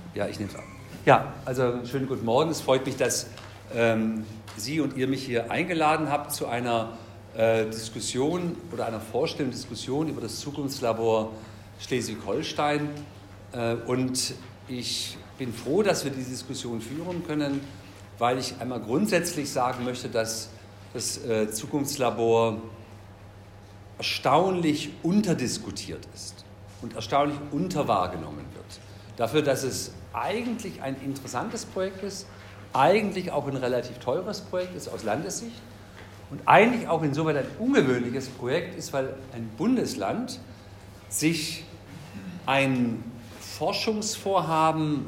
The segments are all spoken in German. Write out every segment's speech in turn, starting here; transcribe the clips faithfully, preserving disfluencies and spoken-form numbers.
Ja, ich nehme es an. Ja, also schönen guten Morgen. Es freut mich, dass ähm, Sie und ihr mich hier eingeladen habt zu einer äh, Diskussion oder einer Vorstellung, Diskussion über das Zukunftslabor Schleswig-Holstein. Äh, und ich bin froh, dass wir diese Diskussion führen können, weil ich einmal grundsätzlich sagen möchte, dass das äh, Zukunftslabor erstaunlich unterdiskutiert ist und erstaunlich unterwahrgenommen wird. Dafür, dass es eigentlich ein interessantes Projekt ist, eigentlich auch ein relativ teures Projekt ist aus Landessicht und eigentlich auch insoweit ein ungewöhnliches Projekt ist, weil ein Bundesland sich ein Forschungsvorhaben,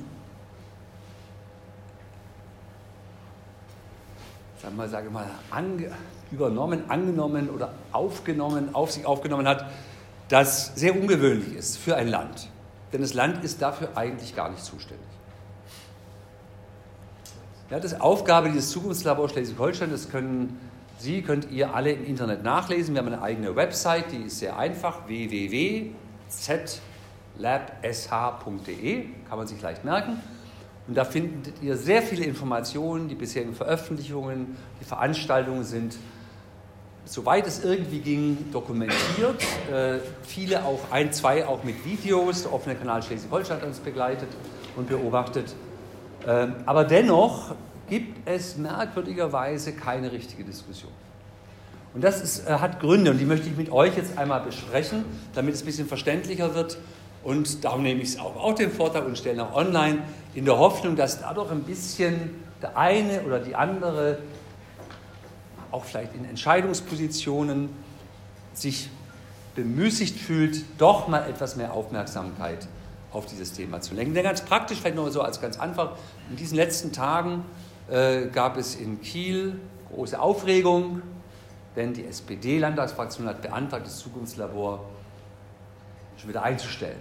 sagen wir, sage mal, ange, übernommen, angenommen oder aufgenommen, auf sich aufgenommen hat, das sehr ungewöhnlich ist für ein Land. Denn das Land ist dafür eigentlich gar nicht zuständig. Ja, das ist Aufgabe dieses Zukunftslabors Schleswig-Holstein, das können Sie, könnt ihr alle im Internet nachlesen. Wir haben eine eigene Website, die ist sehr einfach, w w w punkt z lab s h punkt d e, kann man sich leicht merken. Und da findet ihr sehr viele Informationen, die bisherigen Veröffentlichungen, die Veranstaltungen sind, soweit es irgendwie ging, dokumentiert. Äh, viele auch, ein, zwei auch mit Videos. Der offene Kanal Schleswig-Holstein hat uns begleitet und beobachtet. Ähm, aber dennoch gibt es merkwürdigerweise keine richtige Diskussion. Und das ist, äh, hat Gründe und die möchte ich mit euch jetzt einmal besprechen, damit es ein bisschen verständlicher wird. Und darum nehme ich es auch, auch den Vortrag und stelle auch online in der Hoffnung, dass dadurch ein bisschen der eine oder die andere auch vielleicht in Entscheidungspositionen sich bemüßigt fühlt, doch mal etwas mehr Aufmerksamkeit auf dieses Thema zu lenken. Denn ganz praktisch, vielleicht noch so als ganz einfach, in diesen letzten Tagen äh, gab es in Kiel große Aufregung, denn die S P D-Landtagsfraktion hat beantragt, das Zukunftslabor schon wieder einzustellen.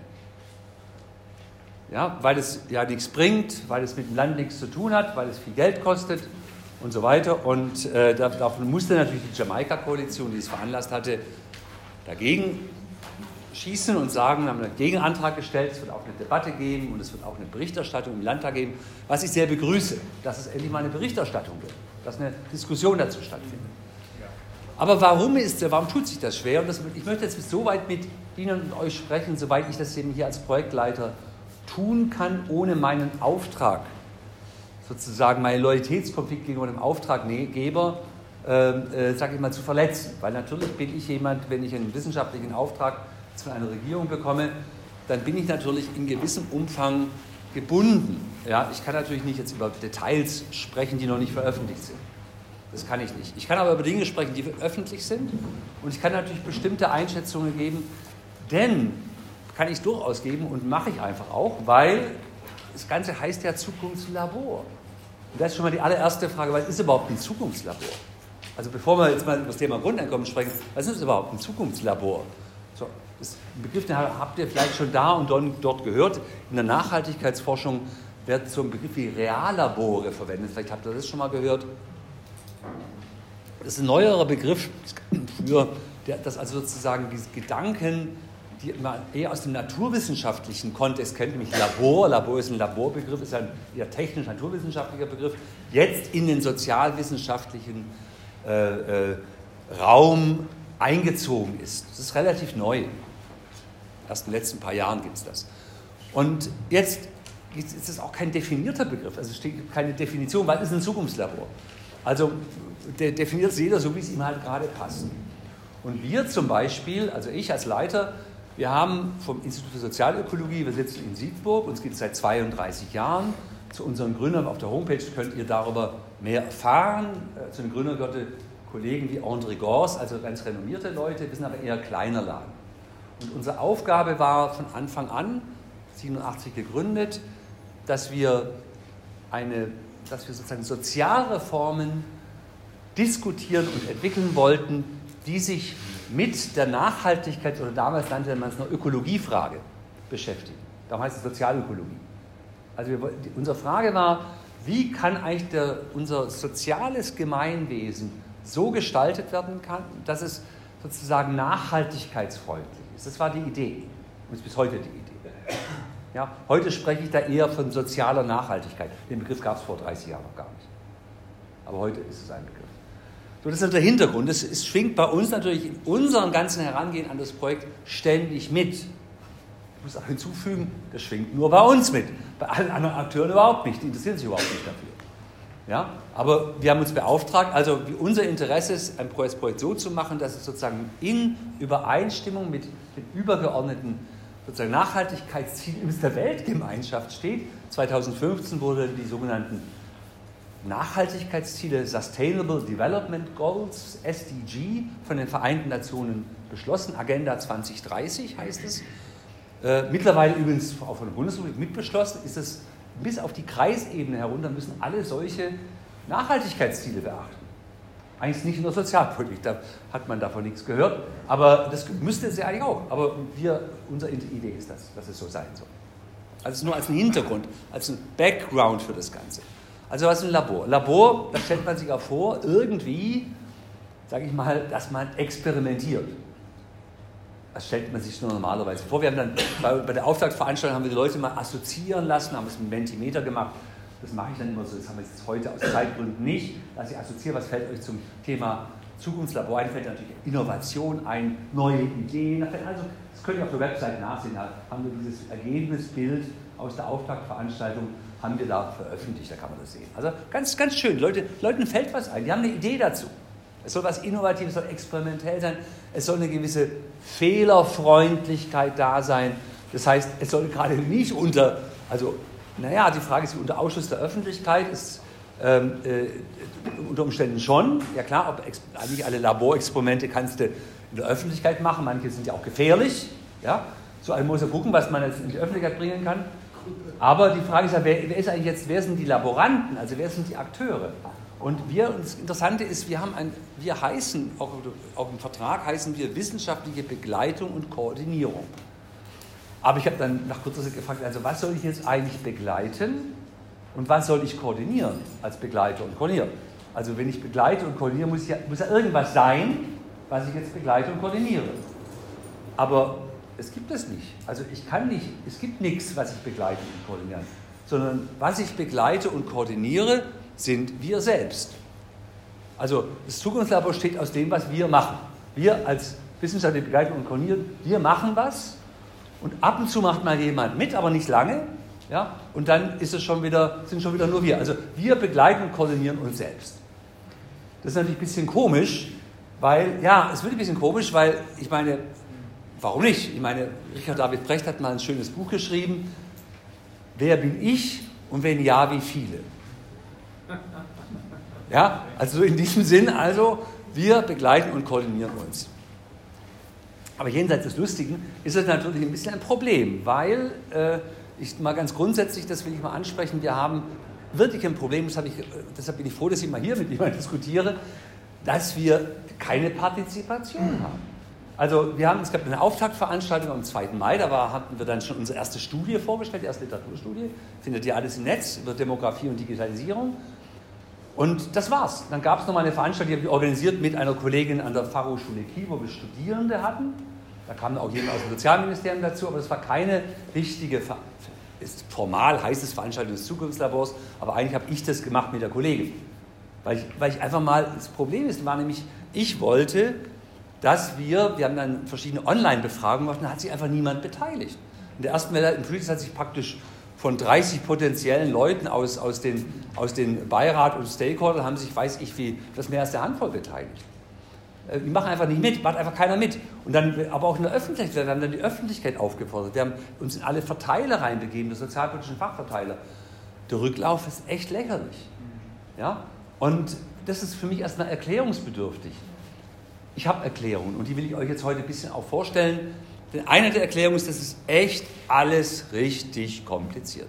Ja, weil es ja nichts bringt, weil es mit dem Land nichts zu tun hat, weil es viel Geld kostet und so weiter. Und äh, davon musste natürlich die Jamaika-Koalition, die es veranlasst hatte, dagegen schießen und sagen, wir haben einen Gegenantrag gestellt, es wird auch eine Debatte geben und es wird auch eine Berichterstattung im Landtag geben, was ich sehr begrüße, dass es endlich mal eine Berichterstattung gibt, dass eine Diskussion dazu stattfindet. Aber warum, ist, warum tut sich das schwer? Und das, ich möchte jetzt so weit mit Ihnen und euch sprechen, soweit ich das eben hier als Projektleiter tun kann, ohne meinen Auftrag, sozusagen meinen Loyalitätskonflikt gegenüber dem Auftraggeber, äh, äh, sage ich mal, zu verletzen. Weil natürlich bin ich jemand, wenn ich einen wissenschaftlichen Auftrag von einer Regierung bekomme, dann bin ich natürlich in gewissem Umfang gebunden. Ja, ich kann natürlich nicht jetzt über Details sprechen, die noch nicht veröffentlicht sind. Das kann ich nicht. Ich kann aber über Dinge sprechen, die öffentlich sind und ich kann natürlich bestimmte Einschätzungen geben, denn kann ich durchaus geben und mache ich einfach auch, weil das Ganze heißt ja Zukunftslabor. Und das ist schon mal die allererste Frage, was ist überhaupt ein Zukunftslabor? Also bevor wir jetzt mal über das Thema Grundeinkommen sprechen, was ist überhaupt ein Zukunftslabor? So, das Begriff, den habt ihr vielleicht schon da und dort gehört. In der Nachhaltigkeitsforschung wird so ein Begriff wie Reallabore verwendet. Vielleicht habt ihr das schon mal gehört. Das ist ein neuerer Begriff für, das also sozusagen diese Gedanken, die man eher aus dem naturwissenschaftlichen Kontext kennt, nämlich Labor. Labor ist ein Laborbegriff, ist ein eher technisch-naturwissenschaftlicher Begriff, jetzt in den sozialwissenschaftlichen äh, äh, Raum eingezogen ist. Das ist relativ neu. Erst in den letzten paar Jahren gibt es das. Und jetzt ist es auch kein definierter Begriff, also es steht keine Definition, was ist ein Zukunftslabor? Also der definiert es jeder so, wie es ihm halt gerade passt. Und wir zum Beispiel, also ich als Leiter, wir haben vom Institut für Sozialökologie, wir sitzen in Siegburg, uns gibt es seit zweiunddreißig Jahren. Zu unseren Gründern auf der Homepage könnt ihr darüber mehr erfahren. Zu den Gründern gehörte Kollegen wie André Gors, also ganz renommierte Leute, wir sind aber eher kleiner Laden. Und unsere Aufgabe war von Anfang an, siebenundachtzig gegründet, dass wir, eine, dass wir sozusagen Sozialreformen diskutieren und entwickeln wollten, die sich mit der Nachhaltigkeit, oder damals nannte man es noch Ökologiefrage, beschäftigen. Darum heißt es Sozialökologie. Also wir, unsere Frage war, wie kann eigentlich der, unser soziales Gemeinwesen so gestaltet werden kann, dass es sozusagen nachhaltigkeitsfreundlich ist. Das war die Idee und ist bis heute die Idee. Ja? Heute spreche ich da eher von sozialer Nachhaltigkeit. Den Begriff gab es vor dreißig Jahren noch gar nicht. Aber heute ist es ein Begriff. So, das ist der Hintergrund. Es, es schwingt bei uns natürlich in unserem ganzen Herangehen an das Projekt ständig mit. Ich muss auch hinzufügen, das schwingt nur bei uns mit. Bei allen anderen Akteuren überhaupt nicht. Die interessieren sich überhaupt nicht dafür. Ja? Aber wir haben uns beauftragt, also wie unser Interesse ist, ein Projekt so zu machen, dass es sozusagen in Übereinstimmung mit den übergeordneten sozusagen Nachhaltigkeitszielen der Weltgemeinschaft steht. zweitausendfünfzehn wurden die sogenannten Nachhaltigkeitsziele Sustainable Development Goals, S D G, von den Vereinten Nationen beschlossen. Agenda zwanzig dreißig heißt es. Äh, mittlerweile übrigens auch von der Bundesrepublik mitbeschlossen, ist es bis auf die Kreisebene herunter, müssen alle solche Nachhaltigkeitsziele beachten. Eigentlich nicht in der Sozialpolitik, da hat man davon nichts gehört, aber das müsste es ja eigentlich auch. Aber wir, unsere Idee ist, das, dass es so sein soll. Also nur als ein Hintergrund, als ein Background für das Ganze. Also was ist ein Labor? Labor, da stellt man sich auch vor, irgendwie, sage ich mal, dass man experimentiert. Das stellt man sich nur normalerweise vor. Wir haben dann bei, bei der Auftaktveranstaltung haben wir die Leute mal assoziieren lassen, haben es mit Mentimeter gemacht. Das mache ich dann immer so, das haben wir jetzt heute aus Zeitgründen nicht, dass ich assoziiere, was fällt euch zum Thema Zukunftslabor ein, fällt natürlich Innovation ein, neue Ideen. Also das könnt ihr auf der Website nachsehen, da haben wir dieses Ergebnisbild aus der Auftaktveranstaltung, haben wir da veröffentlicht, da kann man das sehen. Also ganz, ganz schön, Leute, Leuten fällt was ein, die haben eine Idee dazu. Es soll was Innovatives, es soll experimentell sein, es soll eine gewisse Fehlerfreundlichkeit da sein. Das heißt, es soll gerade nicht unter, also naja, die Frage ist, unter Ausschluss der Öffentlichkeit ist ähm, äh, unter Umständen schon, ja klar, ob ex- nicht alle Laborexperimente kannst du in der Öffentlichkeit machen, manche sind ja auch gefährlich, ja, so ein muss er gucken, was man jetzt in die Öffentlichkeit bringen kann. Aber die Frage ist ja, wer, wer ist eigentlich jetzt, wer sind die Laboranten, also wer sind die Akteure? Und wir, und das Interessante ist, wir haben ein, wir heißen, auch, auch im Vertrag heißen wir wissenschaftliche Begleitung und Koordinierung. Aber ich habe dann nach kurzer Zeit gefragt, also was soll ich jetzt eigentlich begleiten und was soll ich koordinieren als Begleiter und Koordinier? Also wenn ich begleite und koordiniere, muss ja, muss ja irgendwas sein, was ich jetzt begleite und koordiniere. Aber es gibt es nicht. Also ich kann nicht, es gibt nichts, was ich begleite und koordiniere, sondern was ich begleite und koordiniere, sind wir selbst. Also das Zukunftslabor steht aus dem, was wir machen. Wir als wissenschaftliche Begleitung und Koordinieren, wir machen was und ab und zu macht mal jemand mit, aber nicht lange. Ja? Und dann ist es schon wieder, sind schon wieder nur wir. Also wir begleiten und koordinieren uns selbst. Das ist natürlich ein bisschen komisch, weil, ja, es wird ein bisschen komisch, weil, ich meine, warum nicht? Ich meine, Richard David Brecht hat mal ein schönes Buch geschrieben, Wer bin ich und wenn ja, wie viele? Ja, also in diesem Sinn, also, wir begleiten und koordinieren uns. Aber jenseits des Lustigen ist es natürlich ein bisschen ein Problem, weil, äh, ich mal ganz grundsätzlich, das will ich mal ansprechen, wir haben wirklich ein Problem, das habe ich, deshalb bin ich froh, dass ich mal hier mit jemandem diskutiere, dass wir keine Partizipation haben. Also wir haben, es gab eine Auftaktveranstaltung am zweiten Mai, da war, hatten wir dann schon unsere erste Studie vorgestellt, die erste Literaturstudie, findet ihr alles im Netz, über Demografie und Digitalisierung. Und das war's. Dann gab es nochmal eine Veranstaltung, die habe ich organisiert mit einer Kollegin an der Fachhochschule Kiel, wo wir Studierende hatten. Da kam auch jemand aus dem Sozialministerium dazu, aber es war keine richtige, Ver- ist formal heißt es Veranstaltung des Zukunftslabors, aber eigentlich habe ich das gemacht mit der Kollegin. Weil ich, weil ich einfach mal, das Problem ist, war nämlich, ich wollte, dass wir, wir haben dann verschiedene Online-Befragungen gemacht, da hat sich einfach niemand beteiligt. In der ersten Welle im Frühjahr hat sich praktisch von dreißig potenziellen Leuten aus, aus, den, aus den Beirat und Stakeholder haben sich, weiß ich wie, das mehr als der Handvoll beteiligt. Die machen einfach nicht mit, macht einfach keiner mit. Und dann, aber auch in der Öffentlichkeit, wir haben dann die Öffentlichkeit aufgefordert, wir haben uns in alle Verteiler reinbegeben, die sozialpolitischen Fachverteiler. Der Rücklauf ist echt lächerlich. Ja? Und das ist für mich erstmal erklärungsbedürftig. Ich habe Erklärungen und die will ich euch jetzt heute ein bisschen auch vorstellen. Denn eine der Erklärungen ist, das ist echt alles richtig kompliziert.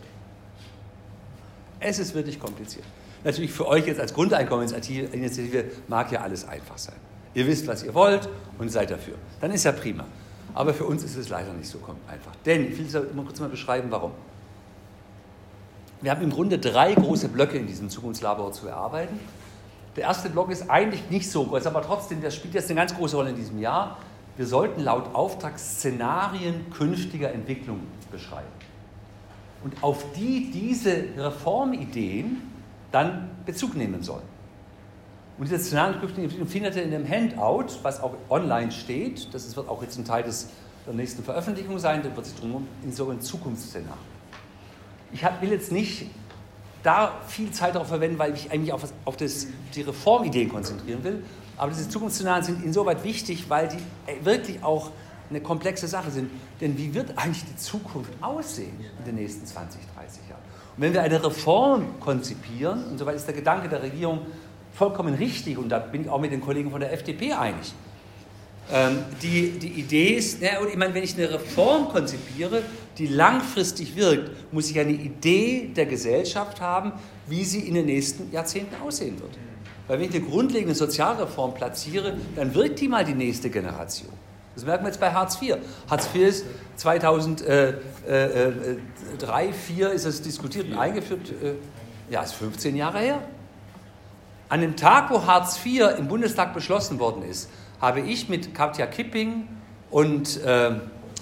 Es ist wirklich kompliziert. Natürlich für euch jetzt als Grundeinkommensinitiative mag ja alles einfach sein. Ihr wisst, was ihr wollt und seid dafür. Dann ist ja prima. Aber für uns ist es leider nicht so einfach. Denn, ich will es mal kurz mal beschreiben, warum. Wir haben im Grunde drei große Blöcke in diesem Zukunftslabor zu erarbeiten. Der erste Block ist eigentlich nicht so groß, aber trotzdem, der spielt jetzt eine ganz große Rolle in diesem Jahr. Wir sollten laut Auftrag Szenarien künftiger Entwicklung beschreiben. und auf die diese Reformideen dann Bezug nehmen sollen. Und diese szenarienprüfende Entwicklung findet ihr in dem Handout, was auch online steht, das wird auch jetzt ein Teil des, der nächsten Veröffentlichung sein, da wird sich drum in so ein Zukunftsszenario. Ich hab, will jetzt nicht da viel Zeit darauf verwenden, weil ich eigentlich auf, auf das, die Reformideen konzentrieren will, aber diese Zukunftsszenarien sind insoweit wichtig, weil die wirklich auch eine komplexe Sache sind. Denn wie wird eigentlich die Zukunft aussehen in den nächsten zwanzig, dreißig Jahren? Und wenn wir eine Reform konzipieren, und soweit ist der Gedanke der Regierung vollkommen richtig, und da bin ich auch mit den Kollegen von der F D P einig, ähm, die, die Idee ist, na, und ich meine, wenn ich eine Reform konzipiere, die langfristig wirkt, muss ich eine Idee der Gesellschaft haben, wie sie in den nächsten Jahrzehnten aussehen wird. Weil wenn ich eine grundlegende Sozialreform platziere, dann wirkt die mal die nächste Generation. Das merken wir jetzt bei Hartz vier. Hartz vier ist zweitausenddrei, zweitausendvier ist es diskutiert und eingeführt. Äh, ja, ist fünfzehn Jahre her. An dem Tag, wo Hartz vier im Bundestag beschlossen worden ist, habe ich mit Katja Kipping und... Äh,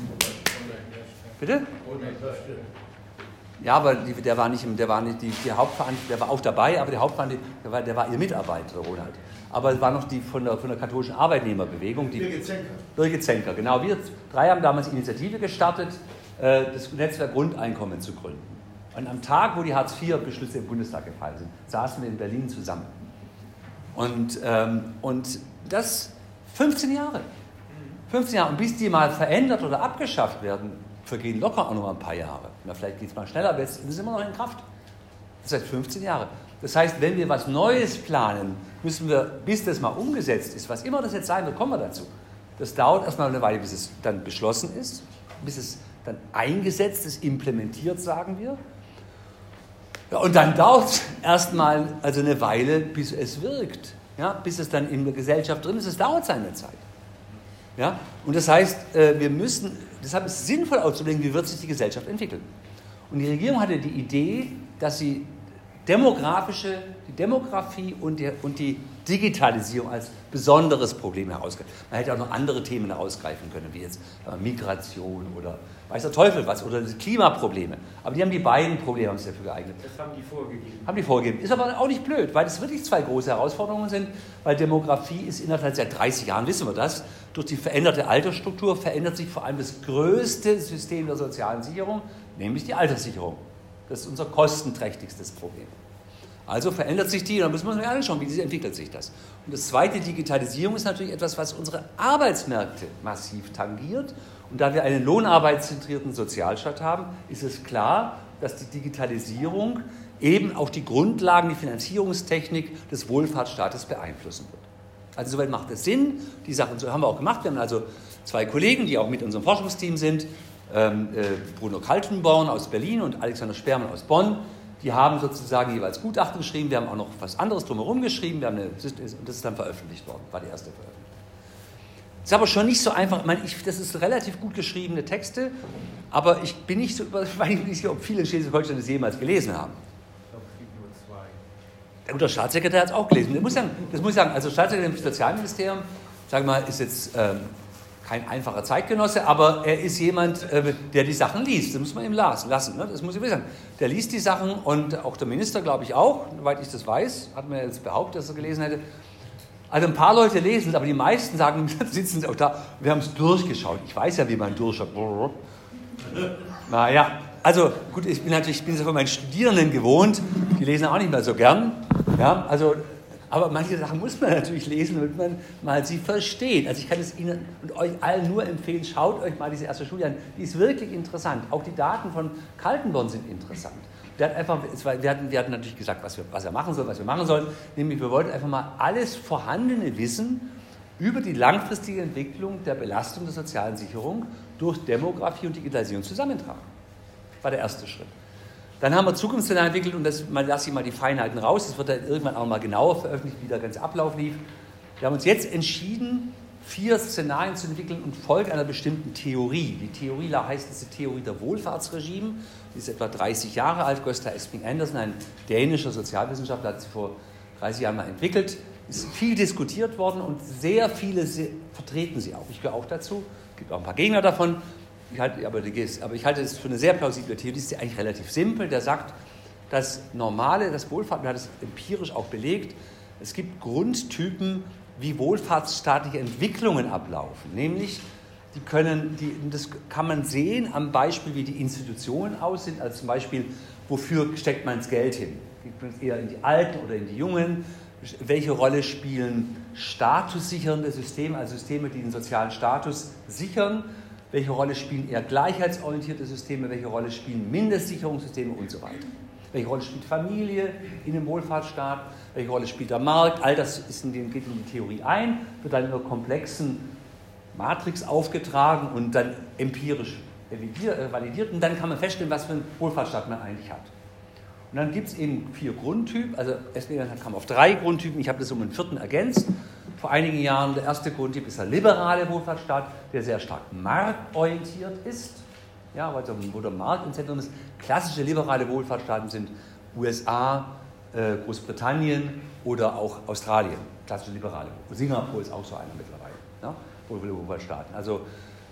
bitte? Ja, aber die, der war nicht, der war nicht die, die Hauptverantwortliche, der war auch dabei, aber der Hauptverantwortliche, der war, der war ihr Mitarbeiter, Ronald. Aber es war noch die von der, von der katholischen Arbeitnehmerbewegung. Die, Birgit Zenker. Birgit Zenker, genau. Wir drei haben damals Initiative gestartet, äh, das Netzwerk Grundeinkommen zu gründen. Und am Tag, wo die Hartz vier Beschlüsse im Bundestag gefallen sind, saßen wir in Berlin zusammen. Und, ähm, und das fünfzehn Jahre. fünfzehn Jahre. Und bis die mal verändert oder abgeschafft werden, vergehen locker auch noch mal ein paar Jahre. Na, vielleicht geht es mal schneller, aber es ist immer noch in Kraft. Das heißt fünfzehn Jahre. Das heißt, wenn wir was Neues planen, müssen wir, bis das mal umgesetzt ist, was immer das jetzt sein wird, kommen wir dazu. Das dauert erstmal eine Weile, bis es dann beschlossen ist, bis es dann eingesetzt ist, implementiert, sagen wir. Ja, und dann dauert es erstmal also eine Weile, bis es wirkt, ja, bis es dann in der Gesellschaft drin ist. Es dauert seine Zeit. Ja? Und das heißt, wir müssen, deshalb ist es sinnvoll auszulegen, wie wird sich die Gesellschaft entwickeln. Und die Regierung hatte die Idee, dass sie demografische, die Demografie und die, und die Digitalisierung als besonderes Problem herausgreift. Man hätte auch noch andere Themen herausgreifen können, wie jetzt Migration oder weiß der Teufel was, oder Klimaprobleme. Aber die haben die beiden Probleme haben sich dafür geeignet. Das haben die vorgegeben. Haben die vorgegeben. Ist aber auch nicht blöd, weil es wirklich zwei große Herausforderungen sind, weil Demografie ist innerhalb seit dreißig Jahren, wissen wir das, durch die veränderte Altersstruktur verändert sich vor allem das größte System der sozialen Sicherung, nämlich die Alterssicherung. Das ist unser kostenträchtigstes Problem. Also verändert sich die, und dann müssen wir uns anschauen, wie entwickelt sich das. Und das zweite, Digitalisierung, ist natürlich etwas, was unsere Arbeitsmärkte massiv tangiert. Und da wir einen lohnarbeitszentrierten Sozialstaat haben, ist es klar, dass die Digitalisierung eben auch die Grundlagen, die Finanzierungstechnik des Wohlfahrtsstaates beeinflussen wird. Also soweit macht es Sinn. Die Sachen so haben wir auch gemacht. Wir haben also zwei Kollegen, die auch mit unserem Forschungsteam sind, ähm, äh, Bruno Kaltenborn aus Berlin und Alexander Sperrmann aus Bonn. Die haben sozusagen jeweils Gutachten geschrieben. Wir haben auch noch was anderes drumherum geschrieben. Wir haben eine, und das ist dann veröffentlicht worden. War die erste Veröffentlichung. Ist aber schon nicht so einfach. Ich meine, ich, das ist relativ gut geschriebene Texte, aber ich bin nicht so überzeugt, ich nicht, ob viele in Schleswig-Holstein das jemals gelesen haben. Ich glaube, es gibt nur zwei. Der gute Staatssekretär hat es auch gelesen. Das muss ich sagen, das muss ich sagen. Also Staatssekretär im Sozialministerium, sagen wir mal, ist jetzt ähm, kein einfacher Zeitgenosse, aber er ist jemand, äh, der die Sachen liest. Das muss man ihm lassen. Ne? Das muss ich sagen. Der liest die Sachen und auch der Minister, glaube ich, auch, soweit ich das weiß, hat mir jetzt behauptet, dass er gelesen hätte. Also ein paar Leute lesen es, aber die meisten sagen, sitzen sie auch da, wir haben es durchgeschaut. Ich weiß ja, wie man durchschaut. Naja, also gut, ich bin natürlich, ich bin es ja von meinen Studierenden gewohnt, die lesen auch nicht mehr so gern. Ja, also, aber manche Sachen muss man natürlich lesen, damit man mal sie versteht. Also ich kann es Ihnen und euch allen nur empfehlen, schaut euch mal diese erste Studie an. Die ist wirklich interessant. Auch die Daten von Kaltenborn sind interessant. Der hat einfach, wir hatten, wir hatten natürlich gesagt, was, wir, was er machen soll, was wir machen sollen. Nämlich, wir wollten einfach mal alles vorhandene Wissen über die langfristige Entwicklung der Belastung der sozialen Sicherung durch Demografie und Digitalisierung zusammentragen. Das war der erste Schritt. Dann haben wir Zukunftsszenarien entwickelt und das lasse ich mal die Feinheiten raus. Das wird dann irgendwann auch mal genauer veröffentlicht, wie der ganze Ablauf lief. Wir haben uns jetzt entschieden, vier Szenarien zu entwickeln und folgt einer bestimmten Theorie. Die Theorie heißt diese Theorie der Wohlfahrtsregime. Die ist etwa dreißig Jahre alt. Gösta Esping Andersen, ein dänischer Sozialwissenschaftler, hat sie vor dreißig Jahren mal entwickelt. Ist viel diskutiert worden und sehr viele vertreten sie auch. Ich gehöre auch dazu. Es gibt auch ein paar Gegner davon. ich halte, aber, die, aber ich halte es für eine sehr plausible Theorie, die ist eigentlich relativ simpel, der sagt, das Normale, das Wohlfahrt, man hat es empirisch auch belegt, es gibt Grundtypen, wie wohlfahrtsstaatliche Entwicklungen ablaufen, nämlich die können, die, das kann man sehen am Beispiel, wie die Institutionen aussehen, also zum Beispiel, wofür steckt man das Geld hin? Geht man es eher in die Alten oder in die Jungen? Welche Rolle spielen statussichernde Systeme, also Systeme, die den sozialen Status sichern? Welche Rolle spielen eher gleichheitsorientierte Systeme? Welche Rolle spielen Mindestsicherungssysteme und so weiter? Welche Rolle spielt Familie in dem Wohlfahrtsstaat? Welche Rolle spielt der Markt? All das ist in den, geht in die Theorie ein, wird dann in einer komplexen Matrix aufgetragen und dann empirisch validiert. Und dann kann man feststellen, was für einen Wohlfahrtsstaat man eigentlich hat. Und dann gibt es eben vier Grundtypen. Also S P N kam auf drei Grundtypen. Ich habe das um einen vierten ergänzt. Vor einigen Jahren, der erste Grundtyp ist der liberale Wohlfahrtsstaat, der sehr stark marktorientiert ist. Ja, also wo der Markt im Zentrum ist. Klassische liberale Wohlfahrtsstaaten sind U S A, äh, Großbritannien oder auch Australien. Klassische liberale. Singapur ist auch so einer mittlerweile. Ja? Wohlfahrtsstaaten. Also,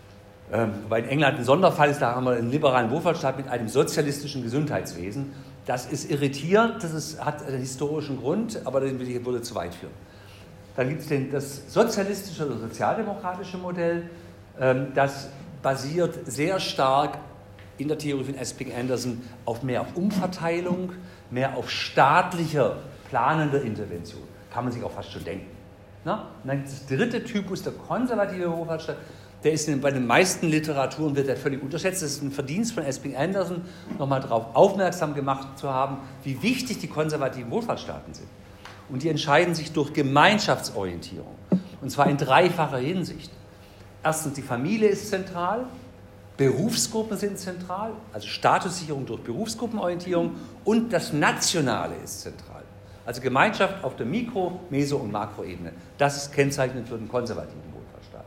ähm, wobei in England ein Sonderfall ist, da haben wir einen liberalen Wohlfahrtsstaat mit einem sozialistischen Gesundheitswesen. Das ist irritierend, das ist, hat einen historischen Grund, aber den will ich, würde zu weit führen. Dann gibt es das sozialistische oder sozialdemokratische Modell, ähm, das basiert sehr stark in der Theorie von Esping Anderson auf mehr auf Umverteilung, mehr auf staatlicher, planender Intervention. Kann man sich auch fast schon denken. Na? Und dann gibt es das dritte Typus, der konservative Wohlfahrtsstaat. Der ist in, bei den meisten Literaturen wird er völlig unterschätzt. Das ist ein Verdienst von Esping Anderson, nochmal darauf aufmerksam gemacht zu haben, wie wichtig die konservativen Wohlfahrtsstaaten sind. Und die entscheiden sich durch Gemeinschaftsorientierung. Und zwar in dreifacher Hinsicht. Erstens, die Familie ist zentral, Berufsgruppen sind zentral, also Statussicherung durch Berufsgruppenorientierung, und das Nationale ist zentral. Also Gemeinschaft auf der Mikro-, Meso- und Makroebene. Das ist kennzeichnend für den konservativen Wohlfahrtsstaat.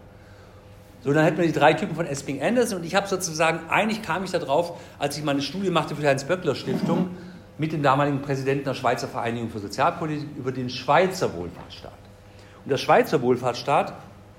So, dann hätten wir die drei Typen von Esping Anderson, und ich habe sozusagen, eigentlich kam ich da drauf, als ich meine Studie machte für die Heinz-Böckler-Stiftung mit dem damaligen Präsidenten der Schweizer Vereinigung für Sozialpolitik über den Schweizer Wohlfahrtsstaat. Und der Schweizer Wohlfahrtsstaat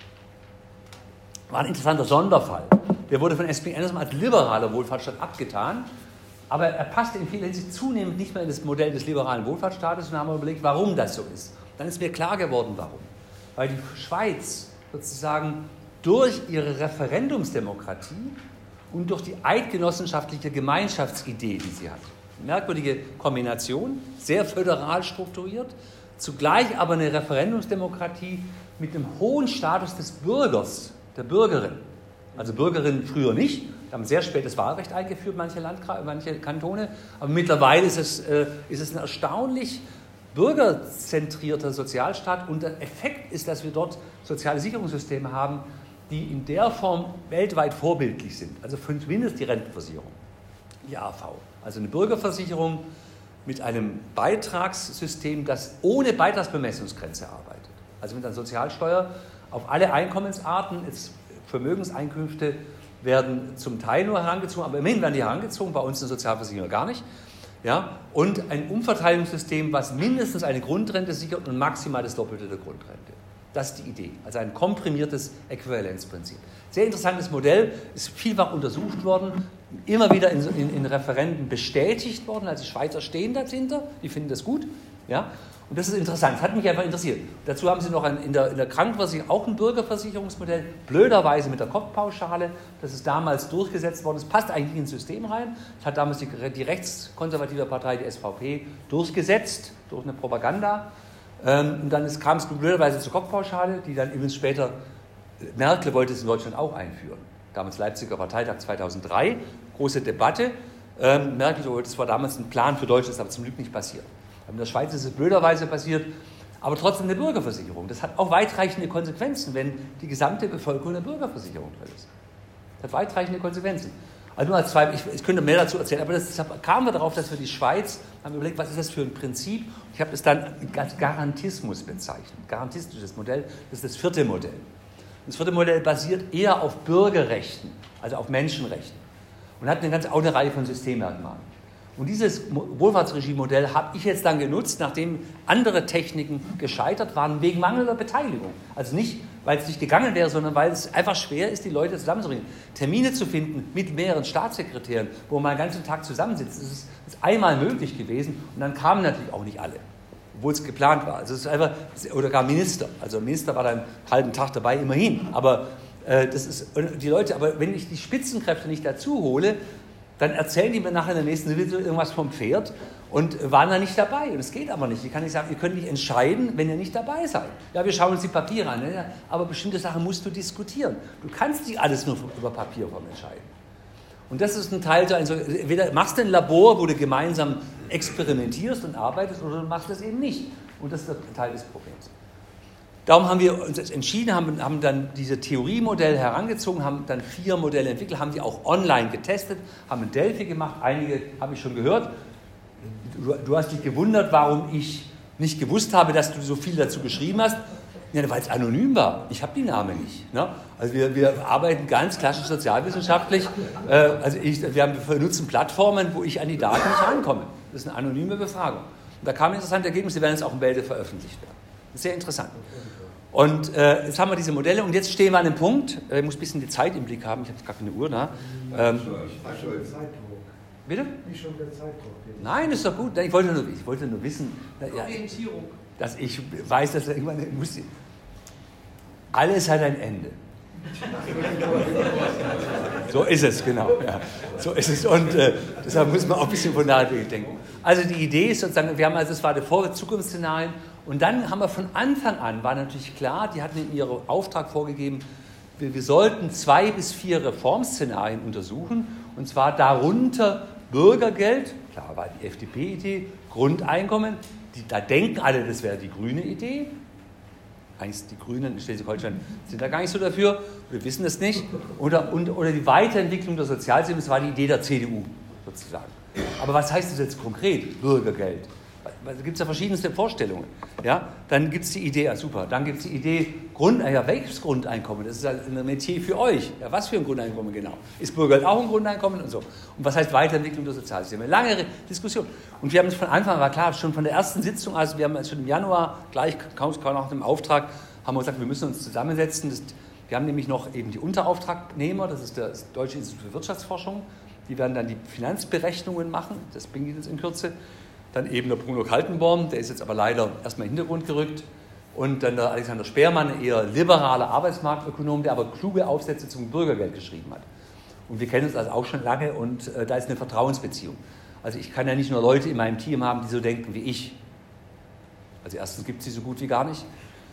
war ein interessanter Sonderfall. Der wurde von Esping Anderson als liberaler Wohlfahrtsstaat abgetan, aber er passte in vieler Hinsicht zunehmend nicht mehr in das Modell des liberalen Wohlfahrtsstaates, und haben wir überlegt, warum das so ist. Dann ist mir klar geworden, warum. Weil die Schweiz sozusagen durch ihre Referendumsdemokratie und durch die eidgenossenschaftliche Gemeinschaftsidee, die sie hat, merkwürdige Kombination, sehr föderal strukturiert, zugleich aber eine Referendumsdemokratie mit einem hohen Status des Bürgers, der Bürgerin. Also Bürgerinnen früher nicht, da haben sehr spät das Wahlrecht eingeführt, manche, Landkreise, manche Kantone, aber mittlerweile ist es, äh, ist es ein erstaunlich bürgerzentrierter Sozialstaat, und der Effekt ist, dass wir dort soziale Sicherungssysteme haben, die in der Form weltweit vorbildlich sind, also zumindest die Rentenversicherung, die A V. Also eine Bürgerversicherung mit einem Beitragssystem, das ohne Beitragsbemessungsgrenze arbeitet. Also mit einer Sozialsteuer auf alle Einkommensarten. Jetzt Vermögenseinkünfte werden zum Teil nur herangezogen, aber immerhin werden die herangezogen, bei uns in der Sozialversicherung gar nicht. Ja? Und ein Umverteilungssystem, was mindestens eine Grundrente sichert und maximal das Doppelte der Grundrente. Das ist die Idee. Also ein komprimiertes Äquivalenzprinzip. Sehr interessantes Modell, ist vielfach untersucht worden, immer wieder in, in, in Referenden bestätigt worden. Also die Schweizer stehen dahinter, die finden das gut. Ja? Und das ist interessant, das hat mich einfach interessiert. Dazu haben sie noch ein, in, der, in der Krankenversicherung auch ein Bürgerversicherungsmodell, blöderweise mit der Kopfpauschale. Das ist damals durchgesetzt worden. Das passt eigentlich ins System rein. Das hat damals die, die rechtskonservative Partei, die S V P, durchgesetzt, durch eine Propaganda. Und dann ist, kam es blöderweise zur Kopfpauschale, die dann übrigens später, Merkel wollte es in Deutschland auch einführen. Damals Leipziger Parteitag zweitausenddrei, große Debatte. Ähm, Merkel, das war damals ein Plan für Deutschland, ist aber zum Glück nicht passiert. In der Schweiz ist es blöderweise passiert, aber trotzdem eine Bürgerversicherung. Das hat auch weitreichende Konsequenzen, wenn die gesamte Bevölkerung in der Bürgerversicherung drin ist. Das hat weitreichende Konsequenzen. Also nur als zwei, ich, ich könnte mehr dazu erzählen, aber das, deshalb kamen wir darauf, dass wir die Schweiz, haben wir überlegt, was ist das für ein Prinzip? Ich habe es dann als Garantismus bezeichnet, garantistisches Modell, das ist das vierte Modell. Das vierte Modell basiert eher auf Bürgerrechten, also auf Menschenrechten, und hat eine ganze, auch eine Reihe von Systemmerkmalen. Und dieses Wohlfahrtsregiemodell habe ich jetzt dann genutzt, nachdem andere Techniken gescheitert waren, wegen mangelnder Beteiligung. Also nicht, weil es nicht gegangen wäre, sondern weil es einfach schwer ist, die Leute zusammenzubringen. Termine zu finden mit mehreren Staatssekretären, wo man den ganzen Tag zusammensitzt, das ist, das ist einmal möglich gewesen und dann kamen natürlich auch nicht alle, obwohl es geplant war. Also es ist einfach, oder gar Minister. Also Minister war dann einen halben Tag dabei, immerhin. Aber äh, das ist, die Leute, aber wenn ich die Spitzenkräfte nicht dazu hole, dann erzählen die mir nachher in der nächsten Sitzung irgendwas vom Pferd und waren da nicht dabei. Und es geht aber nicht. Ich kann nicht sagen, ihr könnt nicht entscheiden, wenn ihr nicht dabei seid. Ja, wir schauen uns die Papiere an. Ne? Aber bestimmte Sachen musst du diskutieren. Du kannst nicht alles nur über Papierform entscheiden. Und das ist ein Teil, so also, entweder machst du ein Labor, wo du gemeinsam experimentierst und arbeitest, oder du machst das eben nicht. Und das ist ein Teil des Problems. Darum haben wir uns entschieden, haben, haben dann diese Theoriemodelle herangezogen, haben dann vier Modelle entwickelt, haben die auch online getestet, haben in Delphi gemacht, einige habe ich schon gehört. Du, du hast dich gewundert, warum ich nicht gewusst habe, dass du so viel dazu geschrieben hast. Ja, weil es anonym war. Ich habe die Namen nicht. Ne? Also wir, wir arbeiten ganz klassisch sozialwissenschaftlich. Äh, also ich, wir, haben, wir nutzen Plattformen, wo ich an die Daten nicht rankomme. Das ist eine anonyme Befragung. Und da kamen interessante Ergebnisse, die werden jetzt auch in Wälde veröffentlicht werden. Das ist sehr interessant. Und äh, jetzt haben wir diese Modelle und jetzt stehen wir an einem Punkt, äh, ich muss ein bisschen die Zeit im Blick haben, ich habe jetzt gar keine Uhr da. Ähm, bitte? Nicht schon der Zeitdruck. Nein, ist doch gut. Ich wollte nur, ich wollte nur wissen, ja, dass ich weiß, dass irgendwann muss. Alles hat ein Ende. So ist es, genau. Ja. So ist es. Und äh, deshalb muss man auch ein bisschen von nachdenken denken. Also die Idee ist sozusagen, wir haben also, das war der Vor- Zukunftsszenarien. Und dann haben wir von Anfang an, war natürlich klar, die hatten in ihrem Auftrag vorgegeben, wir, wir sollten zwei bis vier Reformszenarien untersuchen. Und zwar darunter Bürgergeld, klar war die F D P-Idee, Grundeinkommen. Die, da denken alle, das wäre die grüne Idee. Eigentlich die Grünen in Schleswig-Holstein sind da gar nicht so dafür, wir wissen es nicht. Oder, und, oder die Weiterentwicklung der Sozialsysteme, das war die Idee der C D U sozusagen. Aber was heißt das jetzt konkret, Bürgergeld? Da gibt es ja verschiedenste Vorstellungen. Ja? Dann gibt es die Idee, ja super, dann gibt es die Idee, Grund, ja, welches Grundeinkommen? Das ist ein Metier für euch. Ja, was für ein Grundeinkommen genau? Ist Bürgergeld auch ein Grundeinkommen und so? Und was heißt Weiterentwicklung der Sozialsysteme? Lange Diskussion. Und wir haben es von Anfang an, war klar, schon von der ersten Sitzung, also wir haben schon im Januar, gleich kaum nach dem Auftrag, haben wir gesagt, wir müssen uns zusammensetzen. Das, wir haben nämlich noch eben die Unterauftragnehmer, das ist das Deutsche Institut für Wirtschaftsforschung, die werden dann die Finanzberechnungen machen, das bringe ich jetzt in Kürze. Dann eben der Bruno Kaltenborn, der ist jetzt aber leider erstmal in den Hintergrund gerückt. Und dann der Alexander Speermann, ein eher liberaler Arbeitsmarktökonom, der aber kluge Aufsätze zum Bürgergeld geschrieben hat. Und wir kennen uns also auch schon lange und äh, da ist eine Vertrauensbeziehung. Also ich kann ja nicht nur Leute in meinem Team haben, die so denken wie ich. Also erstens gibt es sie so gut wie gar nicht.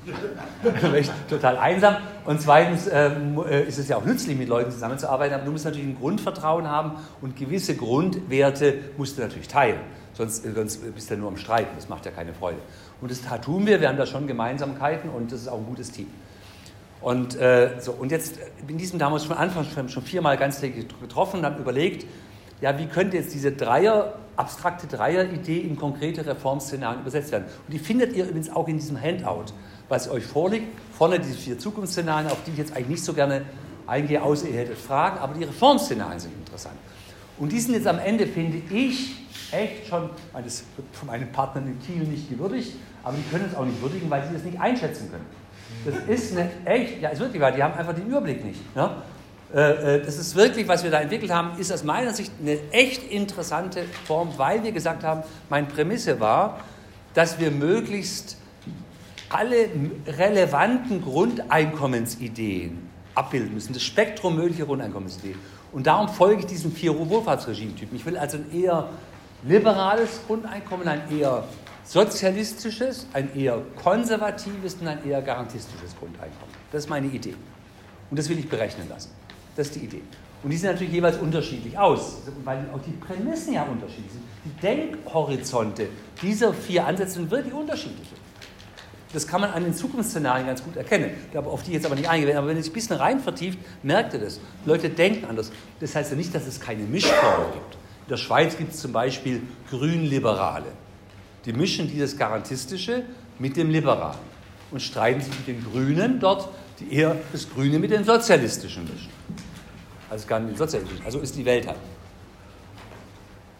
Da wäre ich total einsam. Und zweitens ähm, ist es ja auch nützlich, mit Leuten zusammenzuarbeiten, aber du musst natürlich ein Grundvertrauen haben und gewisse Grundwerte musst du natürlich teilen. Sonst, sonst bist du ja nur am Streiten, das macht ja keine Freude. Und das tun wir, wir haben da schon Gemeinsamkeiten und das ist auch ein gutes Team. Und, äh, so, und jetzt, in diesem, da haben wir uns von Anfang schon, schon viermal ganztägig getroffen und haben überlegt, ja, wie könnte jetzt diese Dreier, abstrakte Dreier-Idee in konkrete Reformszenarien übersetzt werden. Und die findet ihr übrigens auch in diesem Handout, was euch vorliegt. Vorne diese vier Zukunftsszenarien, auf die ich jetzt eigentlich nicht so gerne eingehe, außer ihr hättet Fragen, aber die Reformszenarien sind interessant. Und die sind jetzt am Ende, finde ich, echt schon, das wird von meinen Partnern in Kiel nicht gewürdigt, aber die können es auch nicht würdigen, weil sie das nicht einschätzen können. Das ist eine echt, ja, ist wirklich wahr, die haben einfach den Überblick nicht. Ne? Das ist wirklich, was wir da entwickelt haben, ist aus meiner Sicht eine echt interessante Form, weil wir gesagt haben, meine Prämisse war, dass wir möglichst alle relevanten Grundeinkommensideen abbilden müssen, das Spektrum möglicher Grundeinkommensideen. Und darum folge ich diesem vier Wohlfahrtsregime-Typen. Ich will also ein eher liberales Grundeinkommen, ein eher sozialistisches, ein eher konservatives und ein eher garantistisches Grundeinkommen. Das ist meine Idee. Und das will ich berechnen lassen. Das ist die Idee. Und die sehen natürlich jeweils unterschiedlich aus, weil auch die Prämissen ja unterschiedlich sind. Die Denkhorizonte dieser vier Ansätze sind wirklich unterschiedlich. Das kann man an den Zukunftsszenarien ganz gut erkennen, auf die jetzt aber nicht eingehen. Aber wenn ihr sich ein bisschen rein vertieft, merkt ihr das. Leute denken anders. Das heißt ja nicht, dass es keine Mischformen gibt. In der Schweiz gibt es zum Beispiel Grünliberale. Die mischen dieses Garantistische mit dem Liberalen und streiten sich mit den Grünen dort, die eher das Grüne mit dem Sozialistischen mischen. Also gar nicht den Sozialistischen. Also ist die Welt halt.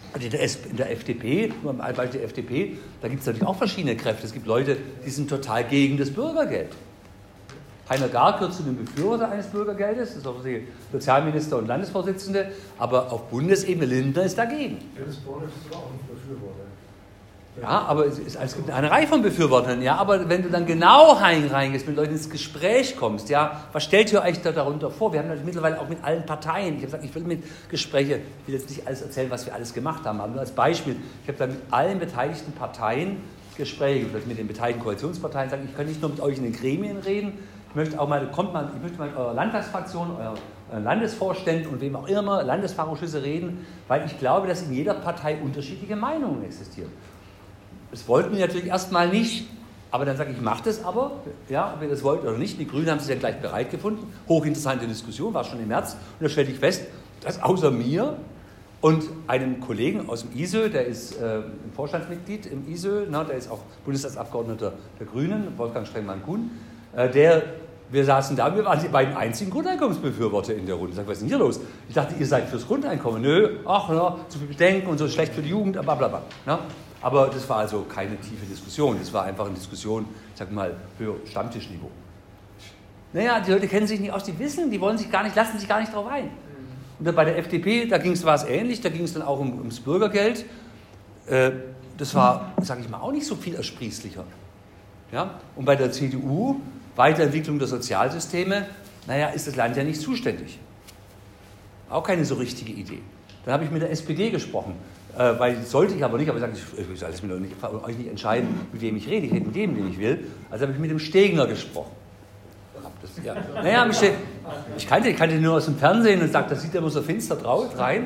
In der, in der F D P, nur am Beispiel der F D P, da gibt es natürlich auch verschiedene Kräfte. Es gibt Leute, die sind total gegen das Bürgergeld. Heiner Gar gehört zu den Befürwortern eines Bürgergeldes, das ist auch der Sozialminister und Landesvorsitzende, aber auf Bundesebene Lindner ist dagegen. Das Born ist auch ein Befürworter. Ja, aber es, ist, es gibt eine Reihe von Befürwortern, ja, aber wenn du dann genau reingehst, mit Leuten ins Gespräch kommst, ja, was stellt ihr euch da darunter vor? Wir haben das mittlerweile auch mit allen Parteien, ich habe gesagt, ich will mit Gespräche, ich will jetzt nicht alles erzählen, was wir alles gemacht haben, aber nur als Beispiel, ich habe dann mit allen beteiligten Parteien Gespräche, vielleicht mit den beteiligten Koalitionsparteien sagen, ich kann nicht nur mit euch in den Gremien reden, ich möchte auch mal, kommt mal, ich möchte mal mit eurer Landtagsfraktion, euren Landesvorständen und wem auch immer, Landesfachausschüsse reden, weil ich glaube, dass in jeder Partei unterschiedliche Meinungen existieren. Das wollten wir natürlich erstmal nicht, aber dann sage ich, ich mache das aber, ja, ob ihr das wollt oder nicht. Die Grünen haben sich ja gleich bereit gefunden. Hochinteressante Diskussion, war schon im März. Und da stellte ich fest, dass außer mir und einem Kollegen aus dem I S Ö, der ist äh, ein Vorstandsmitglied im I S Ö, na, der ist auch Bundestagsabgeordneter der Grünen, Wolfgang Strengmann-Kuhn, äh, der, wir saßen da, wir waren die beiden einzigen Grundeinkommensbefürworter in der Runde. Ich sage, was ist denn hier los? Ich dachte, ihr seid fürs Grundeinkommen. Nö, ach, ja, zu viel Bedenken und so, schlecht für die Jugend, blablabla. Ja. Aber das war also keine tiefe Diskussion, das war einfach eine Diskussion, ich sag mal, für Stammtischniveau. Naja, die Leute kennen sich nicht aus, die wissen, die wollen sich gar nicht, lassen sich gar nicht drauf ein. Und dann bei der F D P, da ging es was ähnlich, da ging es dann auch um, ums Bürgergeld. Äh, das war, sage ich mal, auch nicht so viel ersprießlicher. Ja? Und bei der C D U, Weiterentwicklung der Sozialsysteme, naja, ist das Land ja nicht zuständig. Auch keine so richtige Idee. Dann habe ich mit der S P D gesprochen. Äh, weil sollte ich aber nicht, aber ich sage, ich, ich soll das mir doch nicht, euch nicht entscheiden, mit wem ich rede, ich rede mit dem, den ich will. Also habe ich mit dem Stegner gesprochen. Das, ja. Naja, mich, ich kannte, ich kannte ihn nur aus dem Fernsehen und sagte, das sieht ja immer so finster drauf rein.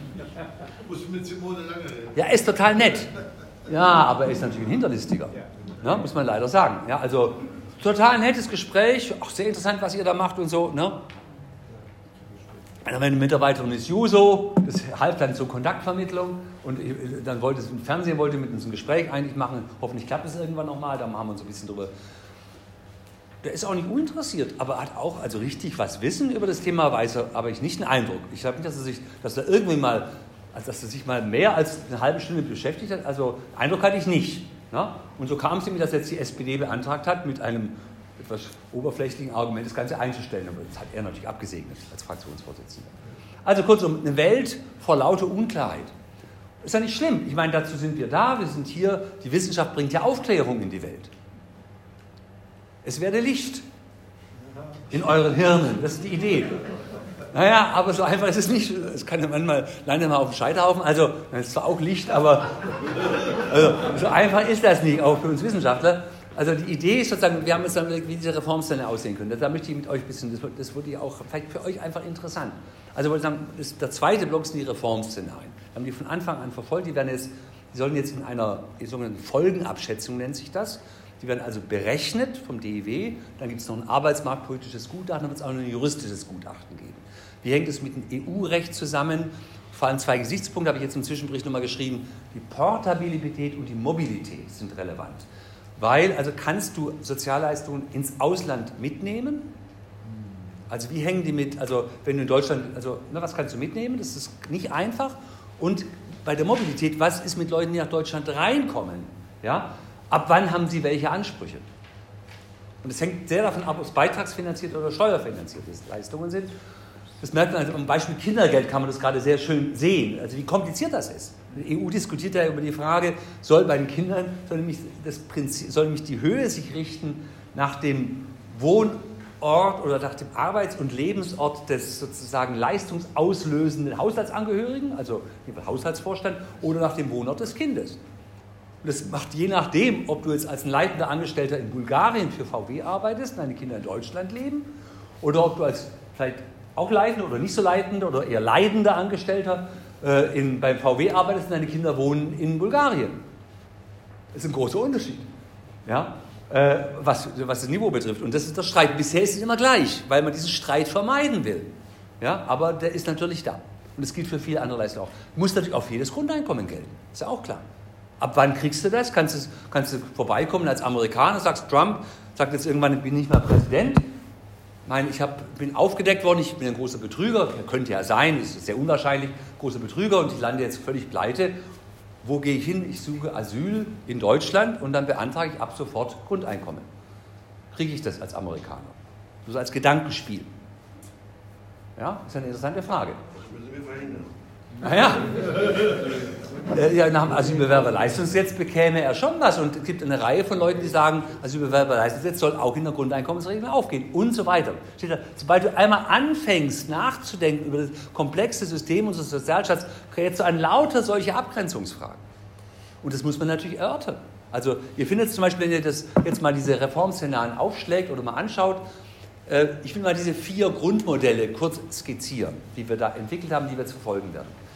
Muss mit Simone lange reden. Ja, er ist total nett. Ja, aber er ist natürlich ein Hinterlistiger. Ja, muss man leider sagen. Ja, also total nettes Gespräch, auch sehr interessant, was ihr da macht und so. Ne? Eine Mitarbeiterin ist Juso, das half dann zur Kontaktvermittlung und dann wollte es im Fernsehen wollte mit uns ein Gespräch eigentlich machen, hoffentlich klappt es irgendwann nochmal, da haben wir uns ein bisschen drüber. Der ist auch nicht uninteressiert, aber hat auch also richtig was Wissen über das Thema, weiß er, aber ich nicht einen Eindruck. Ich glaube nicht, dass er sich, dass er irgendwie mal, also dass er sich mal mehr als eine halbe Stunde beschäftigt hat, also Eindruck hatte ich nicht. Ne? Und so kam es nämlich, dass jetzt die S P D beantragt hat, mit einem etwas oberflächlichen Argument das Ganze einzustellen. Aber das hat er natürlich abgesegnet als Fraktionsvorsitzender. Also kurzum, eine Welt vor lauter Unklarheit. Ist ja nicht schlimm. Ich meine, dazu sind wir da. Wir sind hier. Die Wissenschaft bringt ja Aufklärung in die Welt. Es werde Licht in euren Hirnen. Das ist die Idee. Naja, aber so einfach ist es nicht. Es kann ja manchmal, landet mal auf dem Scheiterhaufen. Also, das ist zwar auch Licht, aber also, so einfach ist das nicht, auch für uns Wissenschaftler. Also die Idee ist sozusagen, wir haben jetzt dann, wie diese Reformszene aussehen können. Da möchte ich mit euch ein bisschen, das, das wurde ja auch vielleicht für euch einfach interessant. Also wollte ich sagen, das, der zweite Block sind die Reformszenarien. Wir haben die von Anfang an verfolgt. Die werden jetzt, die sollen jetzt in einer sogenannten Folgenabschätzung, nennt sich das. Die werden also berechnet vom D I W. Dann gibt es noch ein arbeitsmarktpolitisches Gutachten, dann wird es auch noch ein juristisches Gutachten geben. Wie hängt es mit dem E U-Recht zusammen? Vor allem zwei Gesichtspunkte habe ich jetzt im Zwischenbericht nochmal geschrieben. Die Portabilität und die Mobilität sind relevant. Weil, also kannst du Sozialleistungen ins Ausland mitnehmen? Also wie hängen die mit, also wenn du in Deutschland, also na, was kannst du mitnehmen? Das ist nicht einfach. Und bei der Mobilität, was ist mit Leuten, die nach Deutschland reinkommen? Ja? Ab wann haben sie welche Ansprüche? Und es hängt sehr davon ab, ob es beitragsfinanzierte oder steuerfinanzierte Leistungen sind. Das merkt man, also am Beispiel Kindergeld kann man das gerade sehr schön sehen, also wie kompliziert das ist. Die E U diskutiert ja über die Frage, soll bei den Kindern, soll nämlich, das Prinzip, soll nämlich die Höhe sich richten nach dem Wohnort oder nach dem Arbeits- und Lebensort des sozusagen leistungsauslösenden Haushaltsangehörigen, also Haushaltsvorstand, oder nach dem Wohnort des Kindes. Und das macht je nachdem, ob du jetzt als ein leitender Angestellter in Bulgarien für V W arbeitest und deine Kinder in Deutschland leben, oder ob du als vielleicht auch leitender oder nicht so leitender oder eher leidender Angestellter äh, in, beim V W arbeitest und deine Kinder wohnen in Bulgarien. Das ist ein großer Unterschied, ja? äh, was, was das Niveau betrifft. Und das ist der Streit. Bisher ist es immer gleich, weil man diesen Streit vermeiden will. Ja? Aber der ist natürlich da. Und das gilt für viele andere Leistungen auch. Muss natürlich auch für jedes Grundeinkommen gelten. Ist ja auch klar. Ab wann kriegst du das? Kannst du, kannst du vorbeikommen als Amerikaner, sagst Trump, sagt jetzt irgendwann, ich bin nicht mehr Präsident. Ich meine, ich hab, bin aufgedeckt worden, ich bin ein großer Betrüger, könnte ja sein, ist sehr unwahrscheinlich, großer Betrüger und ich lande jetzt völlig pleite. Wo gehe ich hin? Ich suche Asyl in Deutschland und dann beantrage ich ab sofort Grundeinkommen. Kriege ich das als Amerikaner? So als Gedankenspiel. Ja, ist eine interessante Frage. Das müssen wir verhindern. Naja, ja, nach dem Asylbewerberleistungsgesetz bekäme er schon was und es gibt eine Reihe von Leuten, die sagen, Asylbewerberleistungsgesetz soll auch in der Grundeinkommensregelung aufgehen und so weiter. Steht da, sobald du einmal anfängst nachzudenken über das komplexe System unseres Sozialstaats, kriegst du an lauter solche Abgrenzungsfragen. Und das muss man natürlich erörtern. Also ihr findet zum Beispiel, wenn ihr das jetzt mal diese Reformszenarien aufschlägt oder mal anschaut, äh, ich will mal diese vier Grundmodelle kurz skizzieren, die wir da entwickelt haben, die wir zu verfolgen werden.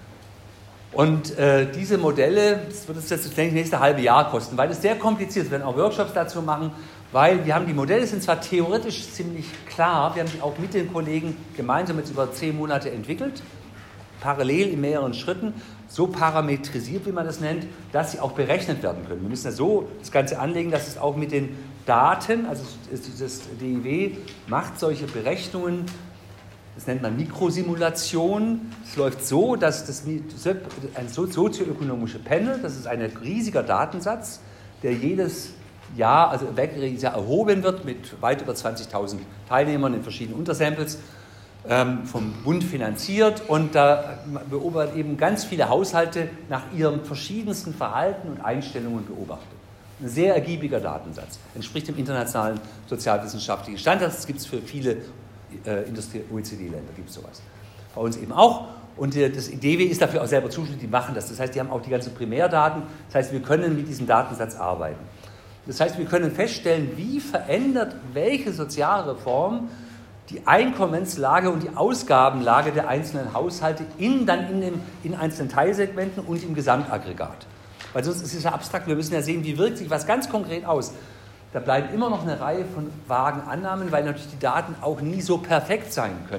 Und äh, diese Modelle, das wird uns jetzt das nächste halbe Jahr kosten, weil es sehr kompliziert ist. Wir werden auch Workshops dazu machen, weil wir haben die Modelle sind zwar theoretisch ziemlich klar, wir haben die auch mit den Kollegen gemeinsam jetzt über zehn Monate entwickelt, parallel in mehreren Schritten, so parametrisiert, wie man das nennt, dass sie auch berechnet werden können. Wir müssen ja so das Ganze anlegen, dass es auch mit den Daten, also das D I W macht solche Berechnungen. Das nennt man Mikrosimulation. Es läuft so, dass das ein sozioökonomischer Panel, das ist ein riesiger Datensatz, der jedes Jahr, also jedes Jahr erhoben wird mit weit über zwanzigtausend Teilnehmern in verschiedenen Untersamples, ähm, vom Bund finanziert. Und da beobachten eben ganz viele Haushalte nach ihrem verschiedensten Verhalten und Einstellungen beobachtet. Ein sehr ergiebiger Datensatz. Entspricht dem internationalen sozialwissenschaftlichen Standard. Das gibt es für viele O E C D-Länder gibt es sowas. Bei uns eben auch. Und das D W ist dafür auch selber zuständig, die machen das. Das heißt, die haben auch die ganzen Primärdaten. Das heißt, wir können mit diesem Datensatz arbeiten. Das heißt, wir können feststellen, wie verändert welche Sozialreform die Einkommenslage und die Ausgabenlage der einzelnen Haushalte in, dann in, den, in einzelnen Teilsegmenten und im Gesamtaggregat. Weil sonst ist es ja abstrakt. Wir müssen ja sehen, wie wirkt sich was ganz konkret aus. Da bleiben immer noch eine Reihe von vagen Annahmen, weil natürlich die Daten auch nie so perfekt sein können,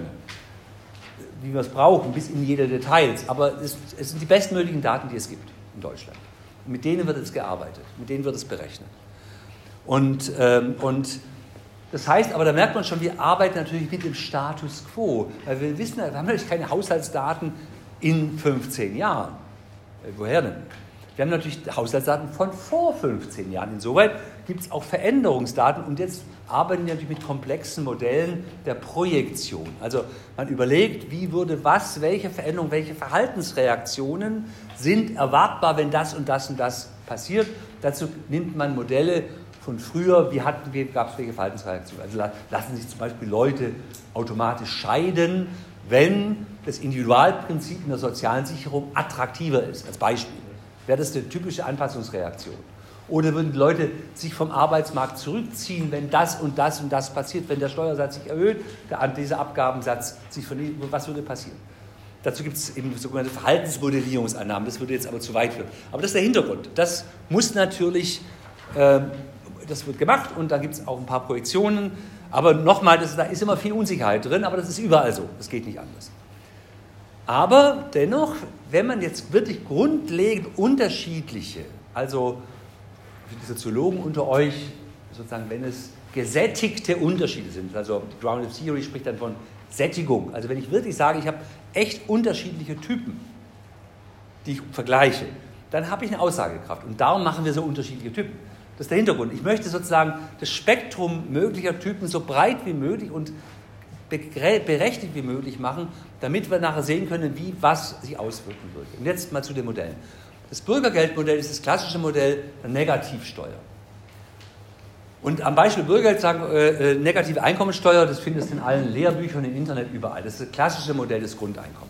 wie wir es brauchen, bis in jede Details. Aber es, es sind die bestmöglichen Daten, die es gibt in Deutschland. Und mit denen wird jetzt gearbeitet, mit denen wird es berechnet. Und, ähm, und das heißt, aber da merkt man schon, wir arbeiten natürlich mit dem Status quo. Weil wir wissen, wir haben natürlich keine Haushaltsdaten in fünfzehn Jahren. Woher denn? Wir haben natürlich Haushaltsdaten von vor fünfzehn Jahren. Insoweit gibt es auch Veränderungsdaten und jetzt arbeiten wir natürlich mit komplexen Modellen der Projektion. Also man überlegt, wie würde was, welche Veränderungen, welche Verhaltensreaktionen sind erwartbar, wenn das und das und das passiert. Dazu nimmt man Modelle von früher, wie, hatten wir, gab es welche Verhaltensreaktionen. Also lassen sich zum Beispiel Leute automatisch scheiden, wenn das Individualprinzip in der sozialen Sicherung attraktiver ist, als Beispiel. Wäre das eine typische Anpassungsreaktion? Oder würden die Leute sich vom Arbeitsmarkt zurückziehen, wenn das und das und das passiert, wenn der Steuersatz sich erhöht, der, dieser Abgabensatz sich verniedrigt, was würde passieren? Dazu gibt es eben sogenannte Verhaltensmodellierungsannahmen, das würde jetzt aber zu weit führen. Aber das ist der Hintergrund. Das muss natürlich, äh, das wird gemacht und da gibt es auch ein paar Projektionen. Aber nochmal, da ist immer viel Unsicherheit drin, aber das ist überall so, das geht nicht anders. Aber dennoch, wenn man jetzt wirklich grundlegend unterschiedliche, also für die Soziologen unter euch, sozusagen, wenn es gesättigte Unterschiede sind, also die Grounded Theory spricht dann von Sättigung, also wenn ich wirklich sage, ich habe echt unterschiedliche Typen, die ich vergleiche, dann habe ich eine Aussagekraft und darum machen wir so unterschiedliche Typen. Das ist der Hintergrund. Ich möchte sozusagen das Spektrum möglicher Typen so breit wie möglich und berechtigt wie möglich machen, damit wir nachher sehen können, wie was sich auswirken würde. Und jetzt mal zu den Modellen. Das Bürgergeldmodell ist das klassische Modell der Negativsteuer. Und am Beispiel Bürgergeld sagen äh, negative Einkommensteuer, das findest du in allen Lehrbüchern, im Internet, überall. Das ist das klassische Modell des Grundeinkommens.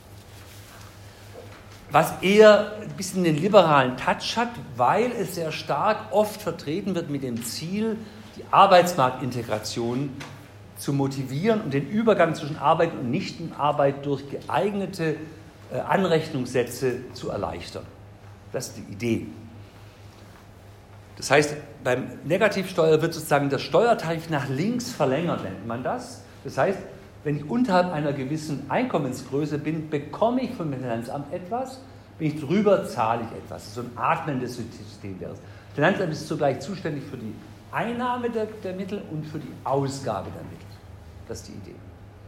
Was eher ein bisschen den liberalen Touch hat, weil es sehr stark oft vertreten wird mit dem Ziel, die Arbeitsmarktintegration zu motivieren und den Übergang zwischen Arbeit und Nichtenarbeit durch geeignete äh, Anrechnungssätze zu erleichtern. Das ist die Idee. Das heißt, beim Negativsteuer wird sozusagen der Steuertarif nach links verlängert, nennt man das. Das heißt, wenn ich unterhalb einer gewissen Einkommensgröße bin, bekomme ich vom Finanzamt etwas, bin ich drüber, zahle ich etwas. So ein atmendes System wäre es. Das Finanzamt ist zugleich zuständig für die Einnahme der, der Mittel und für die Ausgabe der Mittel. Das ist die Idee.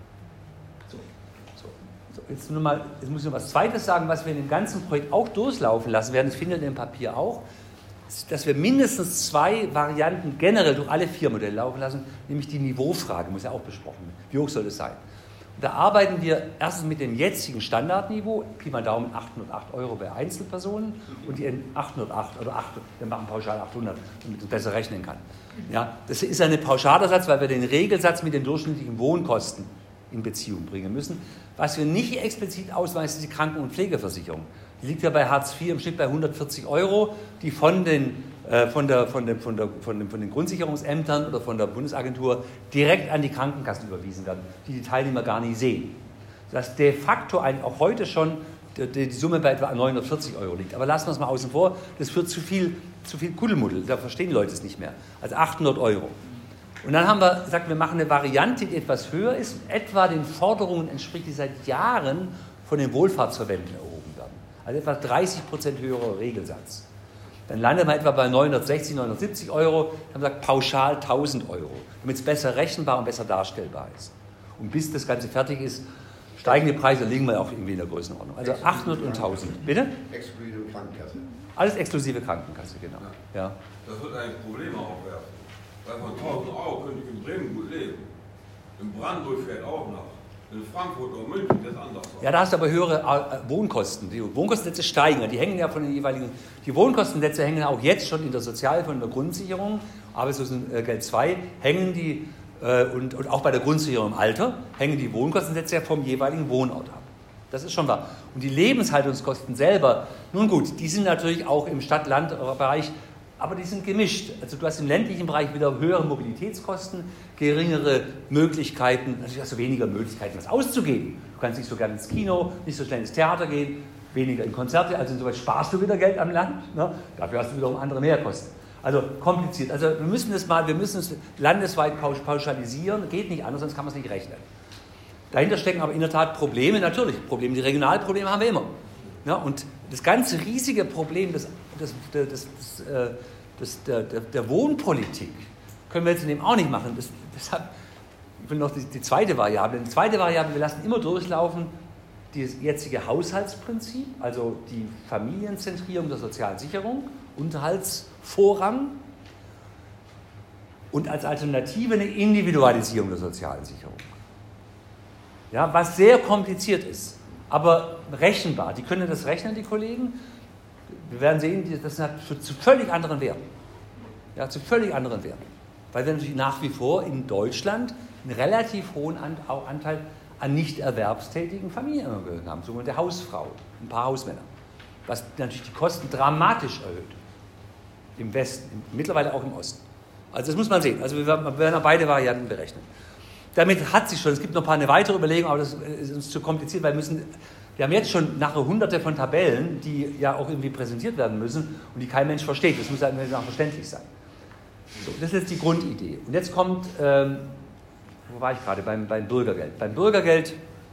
So, so, so. Jetzt, nur mal, jetzt muss ich noch was Zweites sagen, was wir in dem ganzen Projekt auch durchlaufen lassen werden, das findet ihr im Papier auch, ist, dass wir mindestens zwei Varianten generell durch alle vier Modelle laufen lassen, nämlich die Niveaufrage, muss ja auch besprochen werden. Wie hoch soll es sein? Und da arbeiten wir erstens mit dem jetzigen Standardniveau, Pi mal Daumen achthundertacht Euro bei Einzelpersonen und die achthundertacht oder achthundert, wir machen pauschal achthundert, damit man besser rechnen kann. Ja, das ist ein pauschaler Satz, weil wir den Regelsatz mit den durchschnittlichen Wohnkosten in Beziehung bringen müssen. Was wir nicht explizit ausweisen, ist die Kranken- und Pflegeversicherung. Die liegt ja bei Hartz vier im Schnitt bei hundertvierzig Euro, die von den, äh, von, der, von, dem, von, der, von, dem, von den Grundsicherungsämtern oder von der Bundesagentur direkt an die Krankenkassen überwiesen werden, die die Teilnehmer gar nicht sehen. Dass de facto eigentlich auch heute schon die, die Summe bei etwa neunhundertvierzig Euro liegt. Aber lassen wir es mal außen vor, das führt zu viel, zu viel Kuddelmuddel, da verstehen die Leute es nicht mehr. Also achthundert Euro. Und dann haben wir gesagt, wir machen eine Variante, die etwas höher ist, etwa den Forderungen entspricht, die seit Jahren von den Wohlfahrtsverbänden erhoben werden. Also etwa dreißig Prozent höherer Regelsatz. Dann landet man etwa bei neunhundertsechzig, neunhundertsiebzig Euro. Dann haben wir gesagt, pauschal tausend Euro, damit es besser rechenbar und besser darstellbar ist. Und bis das Ganze fertig ist, steigende Preise liegen wir auch irgendwie in der Größenordnung. Also achthundert und tausend. Bitte? Exklusive Krankenkasse. Alles exklusive Krankenkasse, genau. Ja. Das wird ein Problem aufwerfen. Weil von tausend Euro könnte ich in Bremen gut leben. In Brandenburg fährt auch noch. In Frankfurt oder München ist anders. Ja, da hast du aber höhere äh, Wohnkosten. Die Wohnkostensätze steigen. Die hängen ja von den jeweiligen. Die Wohnkostensätze hängen auch jetzt schon in der Sozialhilfe und der Grundsicherung. Arbeitslosengeld zwei hängen die, äh, und, und auch bei der Grundsicherung im Alter, hängen die Wohnkostensätze ja vom jeweiligen Wohnort ab. Das ist schon wahr. Und die Lebenshaltungskosten selber, nun gut, die sind natürlich auch im Stadt-Land-Bereich, aber die sind gemischt. Also du hast im ländlichen Bereich wieder höhere Mobilitätskosten, geringere Möglichkeiten, natürlich hast du weniger Möglichkeiten, was auszugeben. Du kannst nicht so gerne ins Kino, nicht so schnell ins Theater gehen, weniger in Konzerte, also insoweit sparst du wieder Geld am Land. Ne? Dafür hast du wiederum andere Mehrkosten. Also kompliziert. Also wir müssen das mal, wir müssen es landesweit pauschalisieren, geht nicht anders, sonst kann man es nicht rechnen. Dahinter stecken aber in der Tat Probleme, natürlich Probleme, die Regionalprobleme haben wir immer. Ja, und das ganze riesige Problem des, des, des, des, des, der, der, der Wohnpolitik können wir jetzt in dem auch nicht machen. Das, deshalb, ich will noch die, die zweite Variable. Die zweite Variable, wir lassen immer durchlaufen das jetzige Haushaltsprinzip, also die Familienzentrierung der sozialen Sicherung, Unterhaltsvorrang und als Alternative eine Individualisierung der sozialen Sicherung. Ja, was sehr kompliziert ist, aber rechenbar. Die können das rechnen, die Kollegen. Wir werden sehen, das hat zu völlig anderen Werten. Ja, zu völlig anderen Werten. Weil wir natürlich nach wie vor in Deutschland einen relativ hohen Anteil an nicht erwerbstätigen Familienangehörigen haben, sogenannte Hausfrauen, ein paar Hausmänner. Was natürlich die Kosten dramatisch erhöht. Im Westen, mittlerweile auch im Osten. Also das muss man sehen. Also wir werden beide Varianten berechnen. Damit hat sich schon, es gibt noch ein paar eine weitere Überlegung, aber das ist uns zu kompliziert, weil wir müssen, wir haben jetzt schon nachher hunderte von Tabellen, die ja auch irgendwie präsentiert werden müssen und die kein Mensch versteht. Das muss ja auch verständlich sein. So, das ist jetzt die Grundidee. Und jetzt kommt, ähm, wo war ich gerade, beim, beim Bürgergeld. Beim Bürgergeld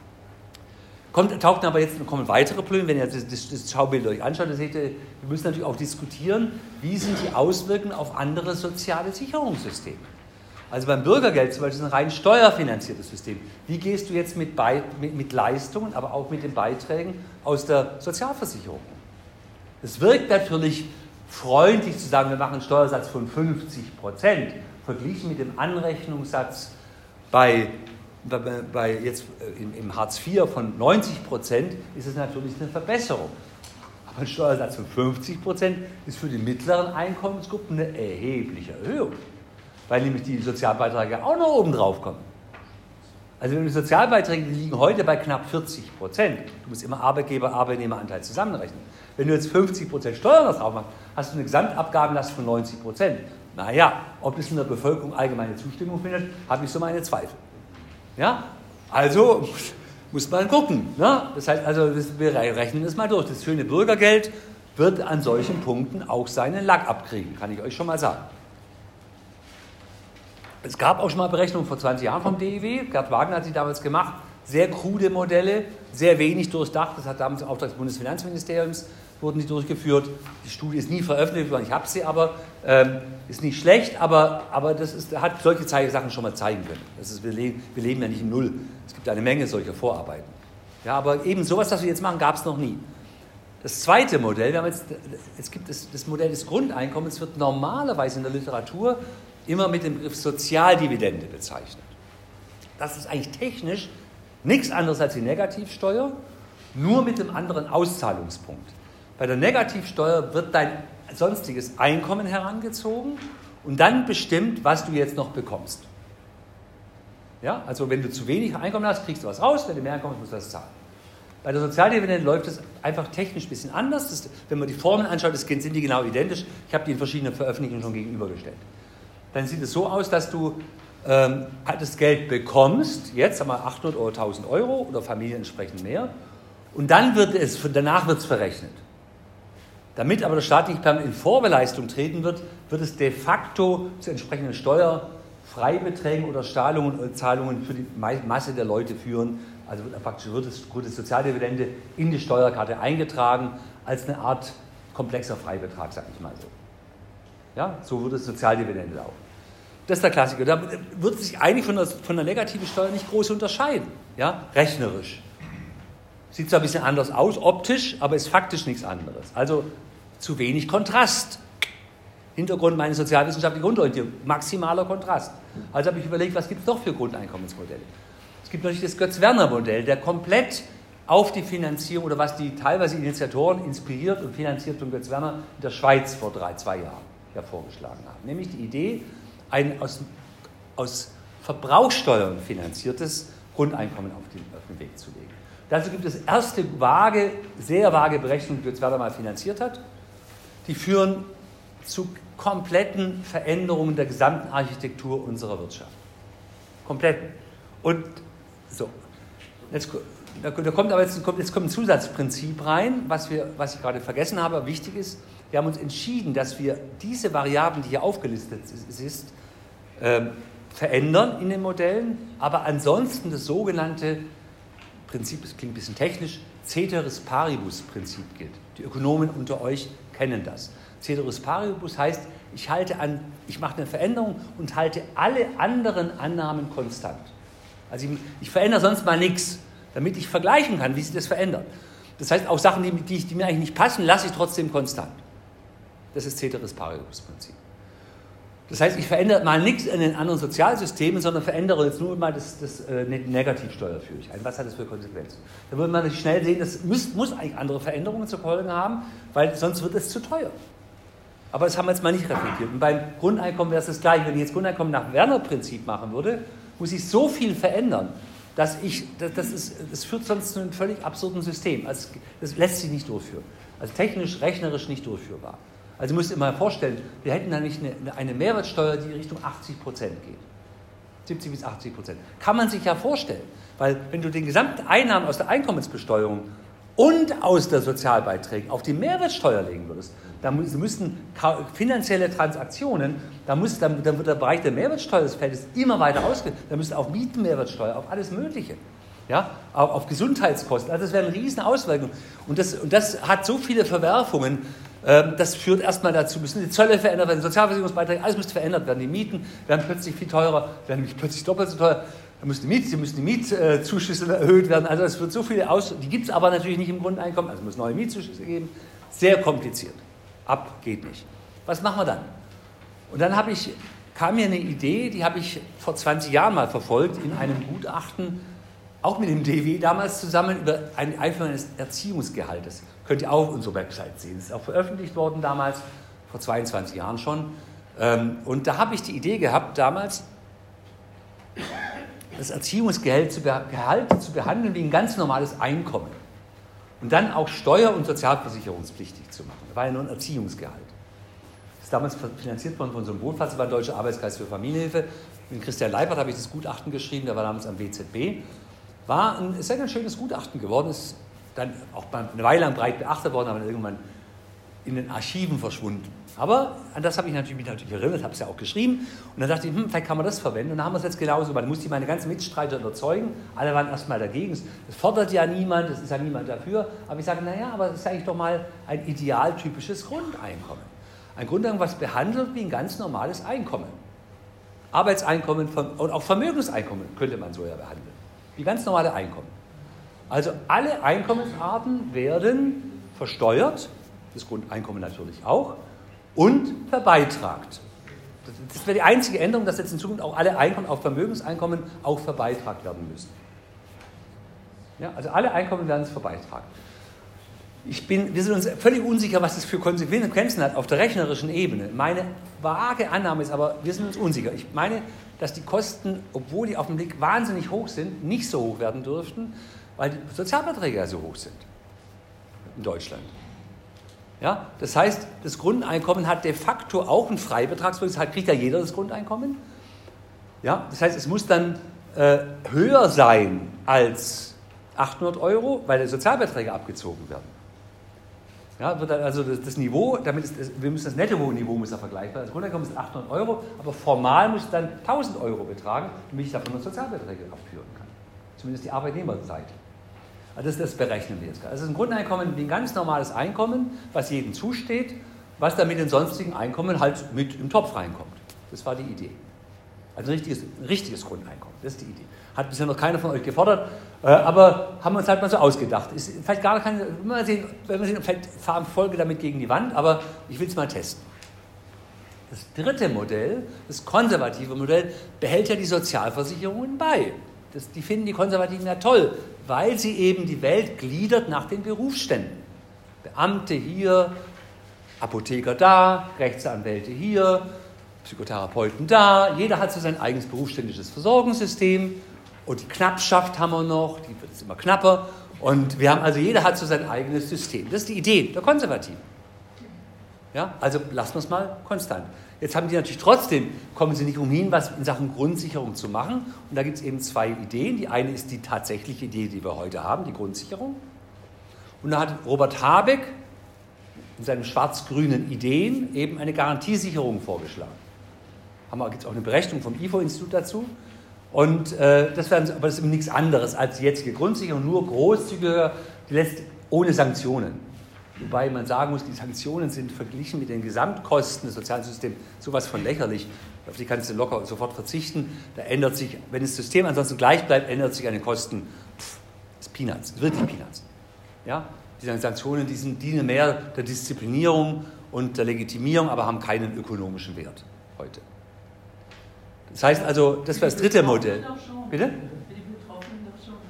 kommt, tauchten aber jetzt kommen weitere Probleme. Wenn ihr das, das, das Schaubild euch anschaut, dann seht ihr, wir müssen natürlich auch diskutieren, wie sind die Auswirkungen auf andere soziale Sicherungssysteme. Also beim Bürgergeld zum Beispiel ist ein rein steuerfinanziertes System. Wie gehst du jetzt mit, Be- mit, mit Leistungen, aber auch mit den Beiträgen aus der Sozialversicherung? Es wirkt natürlich freundlich zu sagen, wir machen einen Steuersatz von fünfzig Prozent, verglichen mit dem Anrechnungssatz bei, bei, bei jetzt im, im Hartz vier von neunzig Prozent ist es natürlich eine Verbesserung. Aber ein Steuersatz von fünfzig Prozent ist für die mittleren Einkommensgruppen eine erhebliche Erhöhung. Weil nämlich die Sozialbeiträge auch noch oben drauf kommen. Also die Sozialbeiträge die liegen heute bei knapp vierzig Prozent. Du musst immer Arbeitgeber-Arbeitnehmeranteil zusammenrechnen. Wenn du jetzt fünfzig Prozent Steuern noch drauf machst, hast du eine Gesamtabgabenlast von neunzig Prozent. Naja, ob das in der Bevölkerung allgemeine Zustimmung findet, habe ich so meine Zweifel. Ja? Also muss man gucken. Ne? Das heißt also, wir rechnen das mal durch. Das schöne Bürgergeld wird an solchen Punkten auch seinen Lack abkriegen, kann ich euch schon mal sagen. Es gab auch schon mal Berechnungen vor zwanzig Jahren vom D I W. Gerd Wagner hat sie damals gemacht. Sehr krude Modelle, sehr wenig durchdacht. Das hat damals im Auftrag des Bundesfinanzministeriums wurden die durchgeführt. Die Studie ist nie veröffentlicht worden, ich habe sie aber, ähm, ist nicht schlecht, aber, aber das ist, hat solche Sachen schon mal zeigen können. Das ist, wir, leben, wir leben ja nicht im Null. Es gibt eine Menge solcher Vorarbeiten. Ja, aber eben sowas, was wir jetzt machen, gab es noch nie. Das zweite Modell, wir haben jetzt, es gibt das, das Modell des Grundeinkommens, wird normalerweise in der Literatur immer mit dem Begriff Sozialdividende bezeichnet. Das ist eigentlich technisch nichts anderes als die Negativsteuer, nur mit einem anderen Auszahlungspunkt. Bei der Negativsteuer wird dein sonstiges Einkommen herangezogen und dann bestimmt, was du jetzt noch bekommst. Ja, also wenn du zu wenig Einkommen hast, kriegst du was raus, wenn du mehr Einkommen hast, musst du das zahlen. Bei der Sozialdividende läuft es einfach technisch ein bisschen anders. Das, wenn man die Formeln anschaut, das sind die genau identisch. Ich habe die in verschiedenen Veröffentlichungen schon gegenübergestellt. Dann sieht es so aus, dass du ähm, das Geld bekommst, jetzt haben wir achthundert oder tausend Euro oder Familien entsprechend mehr, und dann wird es, danach wird es verrechnet. Damit aber der Staat nicht permanent in Vorbeleistung treten wird, wird es de facto zu entsprechenden Steuerfreibeträgen oder Zahlungen, Zahlungen für die Masse der Leute führen. Also wird praktisch wird das, wird das Sozialdividende in die Steuerkarte eingetragen als eine Art komplexer Freibetrag, sage ich mal so. Ja, so wird das Sozialdividende laufen. Das ist der Klassiker. Da wird es sich eigentlich von der, von der negativen Steuer nicht groß unterscheiden, ja, rechnerisch. Sieht zwar ein bisschen anders aus, optisch, aber ist faktisch nichts anderes. Also zu wenig Kontrast. Hintergrund meiner sozialwissenschaftlichen Grundorientierung, maximaler Kontrast. Also habe ich überlegt, was gibt es noch für Grundeinkommensmodelle? Es gibt natürlich das Götz-Werner-Modell, der komplett auf die Finanzierung oder was die teilweise Initiatoren inspiriert und finanziert von Götz Werner in der Schweiz vor drei, zwei Jahren ja vorgeschlagen haben. Nämlich die Idee, ein aus, aus Verbrauchssteuern finanziertes Grundeinkommen auf den, auf den Weg zu legen. Dazu gibt es erste vage, sehr vage Berechnungen, die Götz Werner mal finanziert hat. Die führen zu kompletten Veränderungen der gesamten Architektur unserer Wirtschaft. Komplett. Und so. Jetzt, da kommt aber jetzt, jetzt kommt ein Zusatzprinzip rein, was, wir, was ich gerade vergessen habe, aber wichtig ist. Wir haben uns entschieden, dass wir diese Variablen, die hier aufgelistet ist, äh, verändern in den Modellen, aber ansonsten das sogenannte Prinzip, das klingt ein bisschen technisch, Ceteris Paribus-Prinzip gilt. Die Ökonomen unter euch kennen das. Ceteris Paribus heißt, ich, halte an, ich mache eine Veränderung und halte alle anderen Annahmen konstant. Also ich, ich verändere sonst mal nichts, damit ich vergleichen kann, wie sich das verändert. Das heißt, auch Sachen, die, die, die mir eigentlich nicht passen, lasse ich trotzdem konstant. Das ist Ceteris Paribus-Prinzip. Das heißt, ich verändere mal nichts in den anderen Sozialsystemen, sondern verändere jetzt nur mal das, das äh, Negativsteuer führe ich ein. Was hat das für Konsequenzen? Da würde man schnell sehen, das muss, muss eigentlich andere Veränderungen zur Folge haben, weil sonst wird es zu teuer. Aber das haben wir jetzt mal nicht reflektiert. Und beim Grundeinkommen wäre es das Gleiche. Wenn ich jetzt Grundeinkommen nach Werner-Prinzip machen würde, muss ich so viel verändern, dass ich, das, das, ist, das führt sonst zu einem völlig absurden System. Also das lässt sich nicht durchführen. Also technisch, rechnerisch nicht durchführbar. Also ihr müsst ihr mal vorstellen, wir hätten da nicht eine, eine Mehrwertsteuer, die Richtung achtzig Prozent geht. siebzig bis achtzig Prozent. Kann man sich ja vorstellen. Weil wenn du den gesamten Einnahmen aus der Einkommensbesteuerung und aus der Sozialbeiträgen auf die Mehrwertsteuer legen würdest, dann müssten finanzielle Transaktionen, da muss, dann, dann wird der Bereich der Mehrwertsteuer des Feldes immer weiter ausgehen. Da müsste auf Mietenmehrwertsteuer, auf alles Mögliche, ja, auf, auf Gesundheitskosten. Also das wären riesen Auswirkungen. Und das, und das hat so viele Verwerfungen, ähm, das führt erstmal dazu, müssen die Zölle verändert werden, Sozialversicherungsbeiträge, alles müsste verändert werden. Die Mieten werden plötzlich viel teurer, werden nämlich plötzlich doppelt so teuer. Da müssen die, Miet, müssen die Mietzuschüsse erhöht werden. Also es wird so viele aus, die gibt es aber natürlich nicht im Grundeinkommen. Also es muss neue Mietzuschüsse geben. Sehr kompliziert. Ab geht nicht. Was machen wir dann? Und dann habe ich, kam mir eine Idee, die habe ich vor zwanzig Jahren mal verfolgt in einem Gutachten, auch mit dem D W damals zusammen, über eine Einführung eines Erziehungsgehaltes. Könnt ihr auch auf unserer Website sehen. Das ist auch veröffentlicht worden damals, vor zweiundzwanzig Jahren schon. Und da habe ich die Idee gehabt, damals das Erziehungsgehalt zu, Gehalt zu behandeln wie ein ganz normales Einkommen. Und dann auch steuer- und sozialversicherungspflichtig zu machen. Das war ja nur ein Erziehungsgehalt. Das ist damals finanziert worden von so einem Wohlfahrtsverband, Deutscher Arbeitskreis für Familienhilfe. Mit Christian Leipert habe ich das Gutachten geschrieben, der war damals am W Z B. War ein sehr ganz schönes Gutachten geworden, ist dann auch eine Weile lang breit beachtet worden, aber irgendwann in den Archiven verschwunden. Aber an das habe ich natürlich, mich natürlich erinnert, habe es ja auch geschrieben. Und dann dachte ich, hm, vielleicht kann man das verwenden. Und dann haben wir es jetzt genauso gemacht. Da musste ich meine ganzen Mitstreiter überzeugen. Alle waren erstmal dagegen. Das fordert ja niemand, es ist ja niemand dafür. Aber ich sage, naja, aber es ist eigentlich doch mal ein idealtypisches Grundeinkommen. Ein Grundeinkommen, was behandelt wie ein ganz normales Einkommen. Arbeitseinkommen und auch Vermögenseinkommen könnte man so ja behandeln. Wie ganz normale Einkommen. Also alle Einkommensarten werden versteuert, das Grundeinkommen natürlich auch, und verbeitragt. Das wäre die einzige Änderung, dass jetzt in Zukunft auch alle Einkommen, auch Vermögenseinkommen, auch verbeitragt werden müssen. Ja, also alle Einkommen werden es verbeitragen. Ich bin, wir sind uns völlig unsicher, was das für Konsequenzen hat auf der rechnerischen Ebene. Meine vage Annahme ist aber, wir sind uns unsicher. Ich meine, dass die Kosten, obwohl die auf den Blick wahnsinnig hoch sind, nicht so hoch werden dürften, weil die Sozialbeiträge ja so hoch sind in Deutschland. Ja, das heißt, das Grundeinkommen hat de facto auch einen Freibetragswert, das kriegt ja jeder das Grundeinkommen. Ja, das heißt, es muss dann äh, höher sein als achthundert Euro, weil die Sozialbeiträge abgezogen werden. Ja, wird dann also das, das Niveau, damit ist das, wir müssen das Netto-Niveau muss ja vergleichbar. Das Grundeinkommen ist achthundert Euro, aber formal muss es dann tausend Euro betragen, damit ich davon noch Sozialbeiträge abführen kann. Zumindest die Arbeitnehmerseite. Also das, das berechnen wir jetzt gerade. Also ein Grundeinkommen wie ein ganz normales Einkommen, was jedem zusteht, was dann mit den sonstigen Einkommen halt mit im Topf reinkommt. Das war die Idee. Also ein richtiges, ein richtiges Grundeinkommen, das ist die Idee. Hat bisher noch keiner von euch gefordert, äh, aber haben wir uns halt mal so ausgedacht. Ist vielleicht gar keine, mal sehen, wenn wir sehen, vielleicht fahren Folge damit gegen die Wand, aber ich will es mal testen. Das dritte Modell, das konservative Modell, behält ja die Sozialversicherungen bei. Das, die finden die Konservativen ja toll, weil sie eben die Welt gliedert nach den Berufsständen. Beamte hier, Apotheker da, Rechtsanwälte hier, Psychotherapeuten da. Jeder hat so sein eigenes berufsständisches Versorgungssystem. Und die Knappschaft haben wir noch, die wird jetzt immer knapper. Und wir haben also, jeder hat so sein eigenes System. Das ist die Idee der Konservativen. Ja, also lassen wir es mal konstant. Jetzt haben die natürlich trotzdem, kommen sie nicht umhin, was in Sachen Grundsicherung zu machen. Und da gibt es eben zwei Ideen. Die eine ist die tatsächliche Idee, die wir heute haben, die Grundsicherung. Und da hat Robert Habeck in seinen schwarz-grünen Ideen eben eine Garantiesicherung vorgeschlagen. Da gibt es auch eine Berechnung vom I F O-Institut dazu. Und äh, das, werden, aber das ist nichts anderes als die jetzige Grundsicherung, nur großzügiger, die lässt ohne Sanktionen. Wobei man sagen muss, die Sanktionen sind verglichen mit den Gesamtkosten des sozialen Systems sowas von lächerlich. Auf die kannst du locker sofort verzichten. Da ändert sich, wenn das System ansonsten gleich bleibt, ändert sich an den Kosten. Pff, das ist Peanuts, das ist wirklich Peanuts. Ja? Die Sanktionen, die sind, dienen mehr der Disziplinierung und der Legitimierung, aber haben keinen ökonomischen Wert heute. Das heißt also, das wäre das dritte Modell. Bitte? Für die Betroffenen doch schon.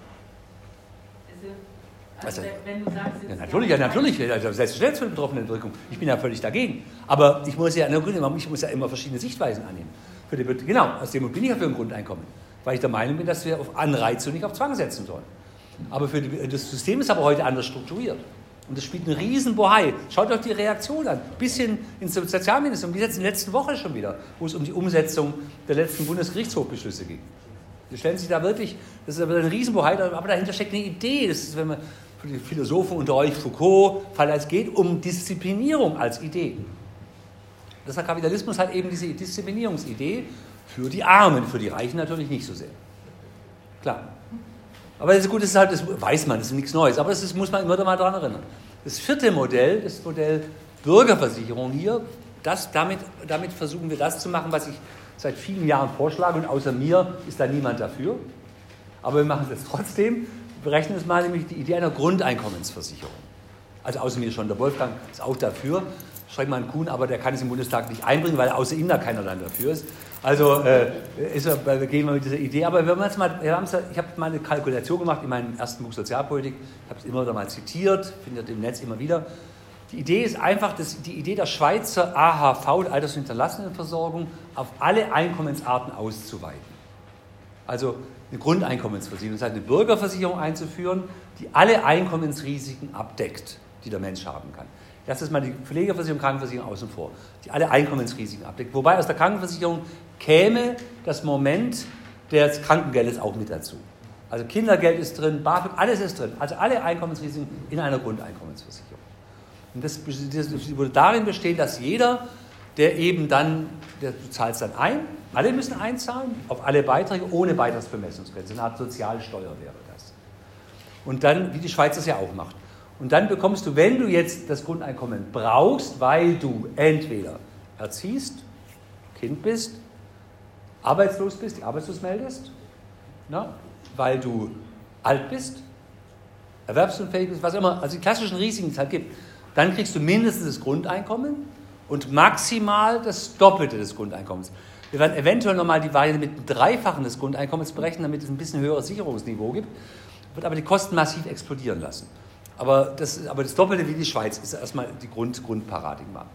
Also, Also, wenn du sagst, ja, natürlich, ja, natürlich, also selbstverständlich für die betroffene Wirkung. Ich bin ja völlig dagegen. Aber ich muss ja, ich muss ja immer verschiedene Sichtweisen annehmen. Für die, genau, aus dem bin ich ja für ein Grundeinkommen. Weil ich der Meinung bin, dass wir auf Anreize und nicht auf Zwang setzen sollen. Aber für die, das System ist aber heute anders strukturiert. Und das spielt einen riesen Bohai. Schaut euch die Reaktion an. Ein bisschen ins Sozialministerium, wie jetzt in der letzten Woche schon wieder, wo es um die Umsetzung der letzten Bundesgerichtshofbeschlüsse ging. Die stellen sich da wirklich, das ist aber ein riesen Bohai, aber dahinter steckt eine Idee. Das ist, wenn man für die Philosophen unter euch, Foucault, weil es geht um Disziplinierung als Idee. Das der Kapitalismus hat eben diese Disziplinierungsidee für die Armen, für die Reichen natürlich nicht so sehr. Klar. Aber das ist gut, das ist halt, das weiß man, das ist nichts Neues, aber das ist, muss man immer mal daran erinnern. Das vierte Modell, das Modell Bürgerversicherung hier, das, damit, damit versuchen wir das zu machen, was ich seit vielen Jahren vorschlage, und außer mir ist da niemand dafür. Aber wir machen es jetzt trotzdem. Wir berechnen es mal, nämlich die Idee einer Grundeinkommensversicherung. Also außer mir schon, der Wolfgang ist auch dafür. Schreibt mal einen Kuhn, aber der kann es im Bundestag nicht einbringen, weil außer ihm da keiner dann dafür ist. Also äh, ist er, wir gehen mal mit dieser Idee. Aber wir haben jetzt mal, wir haben es, ich habe mal eine Kalkulation gemacht in meinem ersten Buch Sozialpolitik. Ich habe es immer wieder mal zitiert, findet im Netz immer wieder. Die Idee ist einfach, dass die Idee der Schweizer A H V, der Alters- und Hinterlassenenversorgung, auf alle Einkommensarten auszuweiten. Also eine Grundeinkommensversicherung, das heißt eine Bürgerversicherung einzuführen, die alle Einkommensrisiken abdeckt, die der Mensch haben kann. Das ist mal die Pflegeversicherung, Krankenversicherung außen vor, die alle Einkommensrisiken abdeckt. Wobei aus der Krankenversicherung käme das Moment des Krankengeldes auch mit dazu. Also Kindergeld ist drin, BAföG, alles ist drin. Also alle Einkommensrisiken in einer Grundeinkommensversicherung. Und das, das würde darin bestehen, dass jeder, der eben dann, der, du zahlst dann ein, alle müssen einzahlen, auf alle Beiträge ohne Beitragsbemessungsgrenze. Eine Art Sozialsteuer wäre das. Und dann, wie die Schweiz das ja auch macht. Und dann bekommst du, wenn du jetzt das Grundeinkommen brauchst, weil du entweder erziehst, Kind bist, arbeitslos bist, die arbeitslos meldest, na, weil du alt bist, erwerbsunfähig bist, was immer, also die klassischen Risiken, die es halt gibt, dann kriegst du mindestens das Grundeinkommen und maximal das Doppelte des Grundeinkommens. Wir werden eventuell nochmal die Variante mit einem Dreifachen des Grundeinkommens berechnen, damit es ein bisschen höheres Sicherungsniveau gibt, wird aber die Kosten massiv explodieren lassen. Aber das, aber das Doppelte wie die Schweiz ist erstmal die Grund, Grundparadigma.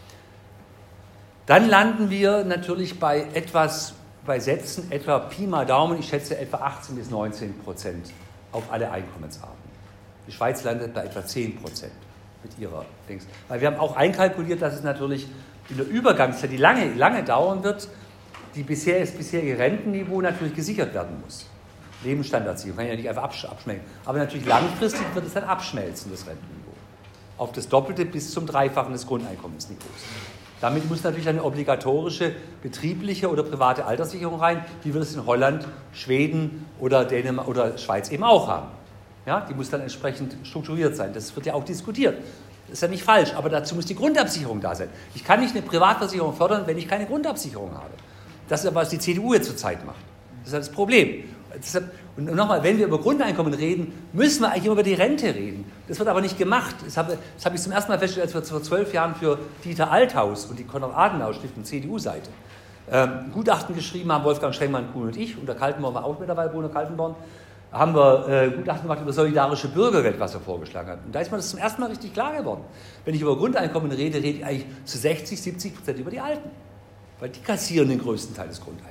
Dann landen wir natürlich bei etwas, bei Sätzen etwa Pi mal Daumen, ich schätze etwa achtzehn bis neunzehn Prozent auf alle Einkommensarten. Die Schweiz landet bei etwa zehn Prozent mit ihrer Dings. Weil wir haben auch einkalkuliert, dass es natürlich in der Übergangszeit, die lange, lange dauern wird, die bisher, das bisherige Rentenniveau natürlich gesichert werden muss. Lebensstandardsicherung, kann ja nicht einfach abschmelzen. Aber natürlich langfristig wird es dann abschmelzen, das Rentenniveau. Auf das Doppelte bis zum Dreifachen des Grundeinkommensniveaus. Damit muss natürlich eine obligatorische betriebliche oder private Alterssicherung rein, wie wir das in Holland, Schweden oder Dänemark oder Schweiz eben auch haben. Ja, die muss dann entsprechend strukturiert sein. Das wird ja auch diskutiert. Das ist ja nicht falsch, aber dazu muss die Grundabsicherung da sein. Ich kann nicht eine Privatversicherung fördern, wenn ich keine Grundabsicherung habe. Das ist aber, was die C D U jetzt zurzeit macht. Das ist ja das Problem. Deshalb, und nochmal, wenn wir über Grundeinkommen reden, müssen wir eigentlich immer über die Rente reden. Das wird aber nicht gemacht. Das habe, das habe ich zum ersten Mal festgestellt, als wir vor zwölf Jahren für Dieter Althaus und die Konrad-Adenauer-Stiftung, C D U-Seite, ähm, ein Gutachten geschrieben haben, Wolfgang Schrengmann, Kuhn und ich, und der Kaltenborn war auch mittlerweile, Bruno Kaltenborn, haben wir äh, Gutachten gemacht über solidarische Bürgergeld, was er vorgeschlagen hat. Und da ist mir das zum ersten Mal richtig klar geworden. Wenn ich über Grundeinkommen rede, rede ich eigentlich zu sechzig, siebzig Prozent über die Alten. Weil die kassieren den größten Teil des Grundeinkommens.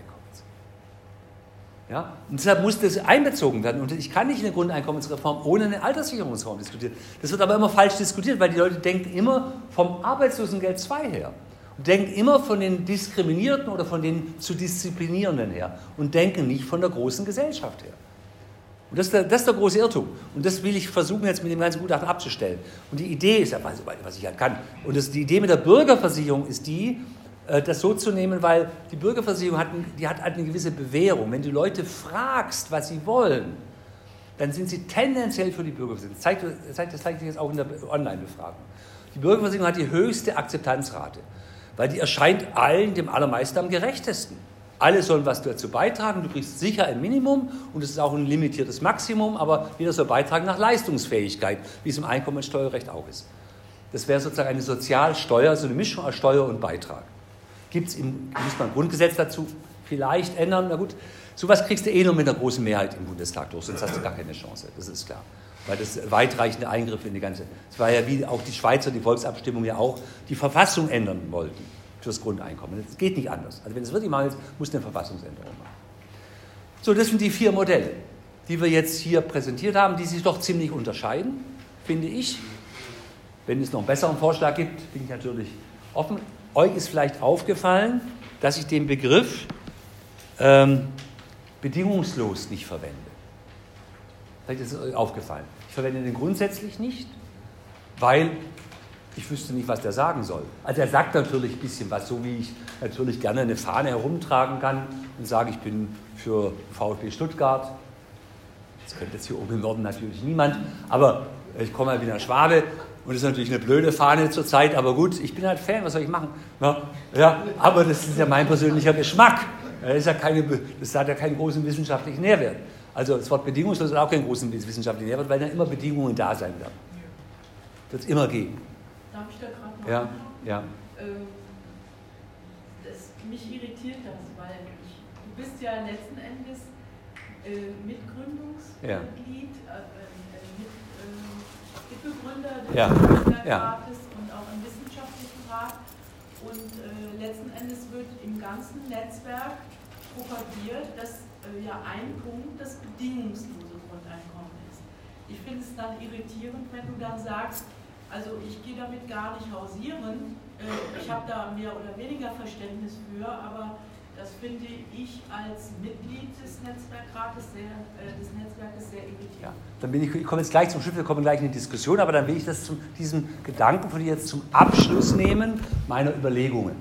Ja? Und deshalb muss das einbezogen werden. Und ich kann nicht eine Grundeinkommensreform ohne eine Alterssicherungsreform diskutieren. Das wird aber immer falsch diskutiert, weil die Leute denken immer vom Arbeitslosengeld zwei her. Und denken immer von den Diskriminierten oder von den zu Disziplinierenden her. Und denken nicht von der großen Gesellschaft her. Und das ist, der, das ist der große Irrtum. Und das will ich versuchen, jetzt mit dem ganzen Gutachten abzustellen. Und die Idee ist, ja, was ich halt kann, und das, die Idee mit der Bürgerversicherung ist die, das so zu nehmen, weil die Bürgerversicherung hat, die hat eine gewisse Bewährung. Wenn du Leute fragst, was sie wollen, dann sind sie tendenziell für die Bürgerversicherung. Das zeigt, das zeigt sich jetzt auch in der Online-Befragung. Die Bürgerversicherung hat die höchste Akzeptanzrate, weil die erscheint allen, dem allermeisten am gerechtesten. Alle sollen was dazu beitragen, du kriegst sicher ein Minimum und es ist auch ein limitiertes Maximum, aber jeder soll beitragen nach Leistungsfähigkeit, wie es im Einkommensteuerrecht auch ist. Das wäre sozusagen eine Sozialsteuer, so eine Mischung aus Steuer und Beitrag. Gibt es im, muss man ein Grundgesetz dazu vielleicht ändern, na gut, sowas kriegst du eh nur mit einer großen Mehrheit im Bundestag durch, sonst hast du gar keine Chance, das ist klar. Weil das weitreichende Eingriffe in die ganze, es war ja wie auch die Schweizer, die Volksabstimmung ja auch, die Verfassung ändern wollten. Fürs Grundeinkommen. Das geht nicht anders. Also wenn es wirklich machen ist, muss eine Verfassungsänderung machen. So, das sind die vier Modelle, die wir jetzt hier präsentiert haben, die sich doch ziemlich unterscheiden, finde ich. Wenn es noch einen besseren Vorschlag gibt, bin ich natürlich offen. Euch ist vielleicht aufgefallen, dass ich den Begriff ähm, bedingungslos nicht verwende. Vielleicht ist es euch aufgefallen. Ich verwende den grundsätzlich nicht, weil ich wüsste nicht, was der sagen soll. Also er sagt natürlich ein bisschen was, so wie ich natürlich gerne eine Fahne herumtragen kann und sage, ich bin für VfB Stuttgart. Das könnte jetzt hier oben im Norden natürlich niemand, aber ich komme halt wie ein Schwabe und das ist natürlich eine blöde Fahne zurzeit, aber gut, ich bin halt Fan, was soll ich machen? Ja, ja, aber das ist ja mein persönlicher Geschmack. Das, ist ja keine, das hat ja keinen großen wissenschaftlichen Nährwert. Also das Wort bedingungslos hat auch keinen großen wissenschaftlichen Nährwert, weil dann immer Bedingungen da sein werden. Wird es immer geben. Darf ich da gerade noch Ja, machen? ja. Ähm, das, mich irritiert das, weil ich, du bist ja letzten Endes äh, Mitgründungsmitglied, Ja. äh, mit, äh, Mitbegründer des Ja. Netzwerkrates und auch im wissenschaftlichen Rat. Und äh, letzten Endes wird im ganzen Netzwerk propagiert, dass äh, ja ein Punkt das bedingungslose Grundeinkommen ist. Ich finde es dann irritierend, wenn du dann sagst, also ich gehe damit gar nicht hausieren, ich habe da mehr oder weniger Verständnis für, aber Das finde ich als Mitglied des Netzwerkrates sehr, äh, des Netzwerkes sehr irritierend. Ja, dann bin ich, ich komme jetzt gleich zum Schluss, wir kommen gleich in die Diskussion, aber dann will ich das zum, diesen Gedanken von dir jetzt zum Abschluss nehmen, meiner Überlegungen.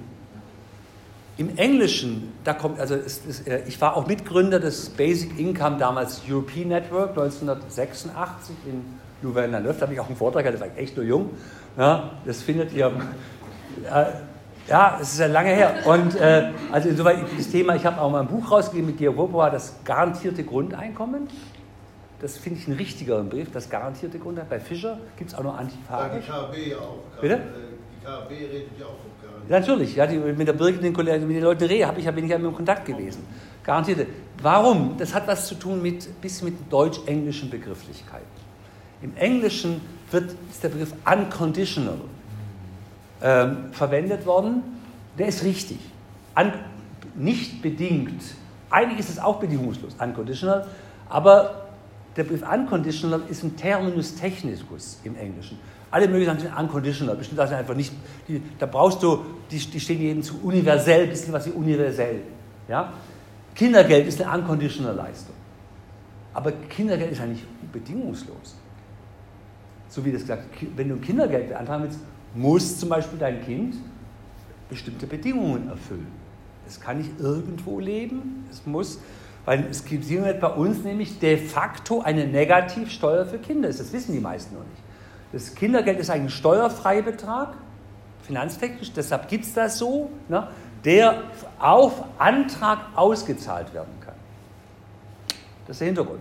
Im Englischen, da kommt, also es, es, ich war auch Mitgründer des Basic Income, damals European Network, neunzehnhundertsechsundachtzig in Louvain-la-Neuve, da habe ich auch einen Vortrag, da war ich echt nur jung. Ja, das findet ihr, äh, ja, es ist ja lange her. Und äh, also insoweit das Thema, ich habe auch mal ein Buch rausgegeben mit Georg Popowa, das garantierte Grundeinkommen. Das finde ich ein richtiger Begriff, das garantierte Grundeinkommen. Bei Fischer gibt es auch noch antipharisch. Die K B ja auch. Bitte? Die K B redet ja auch vom Garantiert. Ja, natürlich, ja, die, mit der Birgit, den Kollegen, mit den Leuten rede, habe ich ja bin ich ja im Kontakt gewesen. Garantierte. Warum? Das hat was zu tun mit bisschen mit deutsch-englischen Begrifflichkeiten. Im Englischen wird, ist der Begriff unconditional ähm, verwendet worden. Der ist richtig. Un, nicht bedingt. Eigentlich ist es auch bedingungslos, unconditional, aber der Begriff unconditional ist ein Terminus technicus im Englischen. Alle möglichen sagen unconditional, bestimmt das einfach nicht. Die, da brauchst du, die, die stehen jedem zu universell, ein bisschen was wie universell. Ja? Kindergeld ist eine unconditional Leistung. Aber Kindergeld ist ja nicht bedingungslos. So wie das gesagt, wenn du ein Kindergeld beantragen willst, muss zum Beispiel dein Kind bestimmte Bedingungen erfüllen. Es kann nicht irgendwo leben, es muss, weil es gibt bei uns nämlich de facto eine Negativsteuer für Kinder. Das wissen die meisten noch nicht. Das Kindergeld ist ein Steuerfreibetrag, finanztechnisch, deshalb gibt es das so, ne, der auf Antrag ausgezahlt werden kann. Das ist der Hintergrund.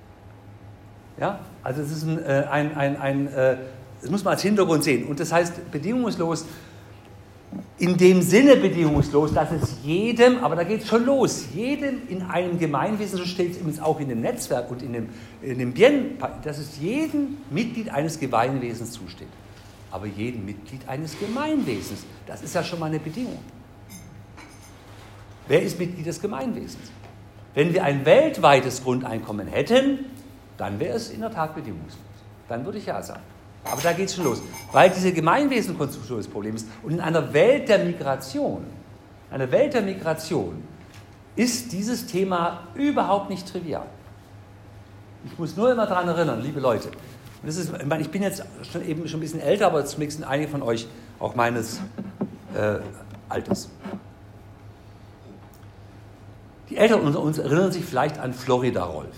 Ja? Also es ist ein, äh, ein, ein, ein äh, das muss man als Hintergrund sehen. Und das heißt bedingungslos, in dem Sinne bedingungslos, dass es jedem, aber da geht es schon los, jedem in einem Gemeinwesen, so steht es übrigens auch in dem Netzwerk und in dem, in dem Bien, dass es jedem Mitglied eines Gemeinwesens zusteht. Aber jedem Mitglied eines Gemeinwesens, das ist ja schon mal eine Bedingung. Wer ist Mitglied des Gemeinwesens? Wenn wir ein weltweites Grundeinkommen hätten, dann wäre es in der Tat bedingungslos. Dann würde ich ja sagen. Aber da geht es schon los, weil diese Gemeinwesenkonstruktion das Problem ist. Und in einer Welt der Migration, einer Welt der Migration ist dieses Thema überhaupt nicht trivial. Ich muss nur immer daran erinnern, liebe Leute, und das ist, ich, meine, ich bin jetzt schon eben schon ein bisschen älter, aber zunächst sind einige von euch auch meines äh, Alters. Die Älteren unter uns erinnern sich vielleicht an Florida Rolf.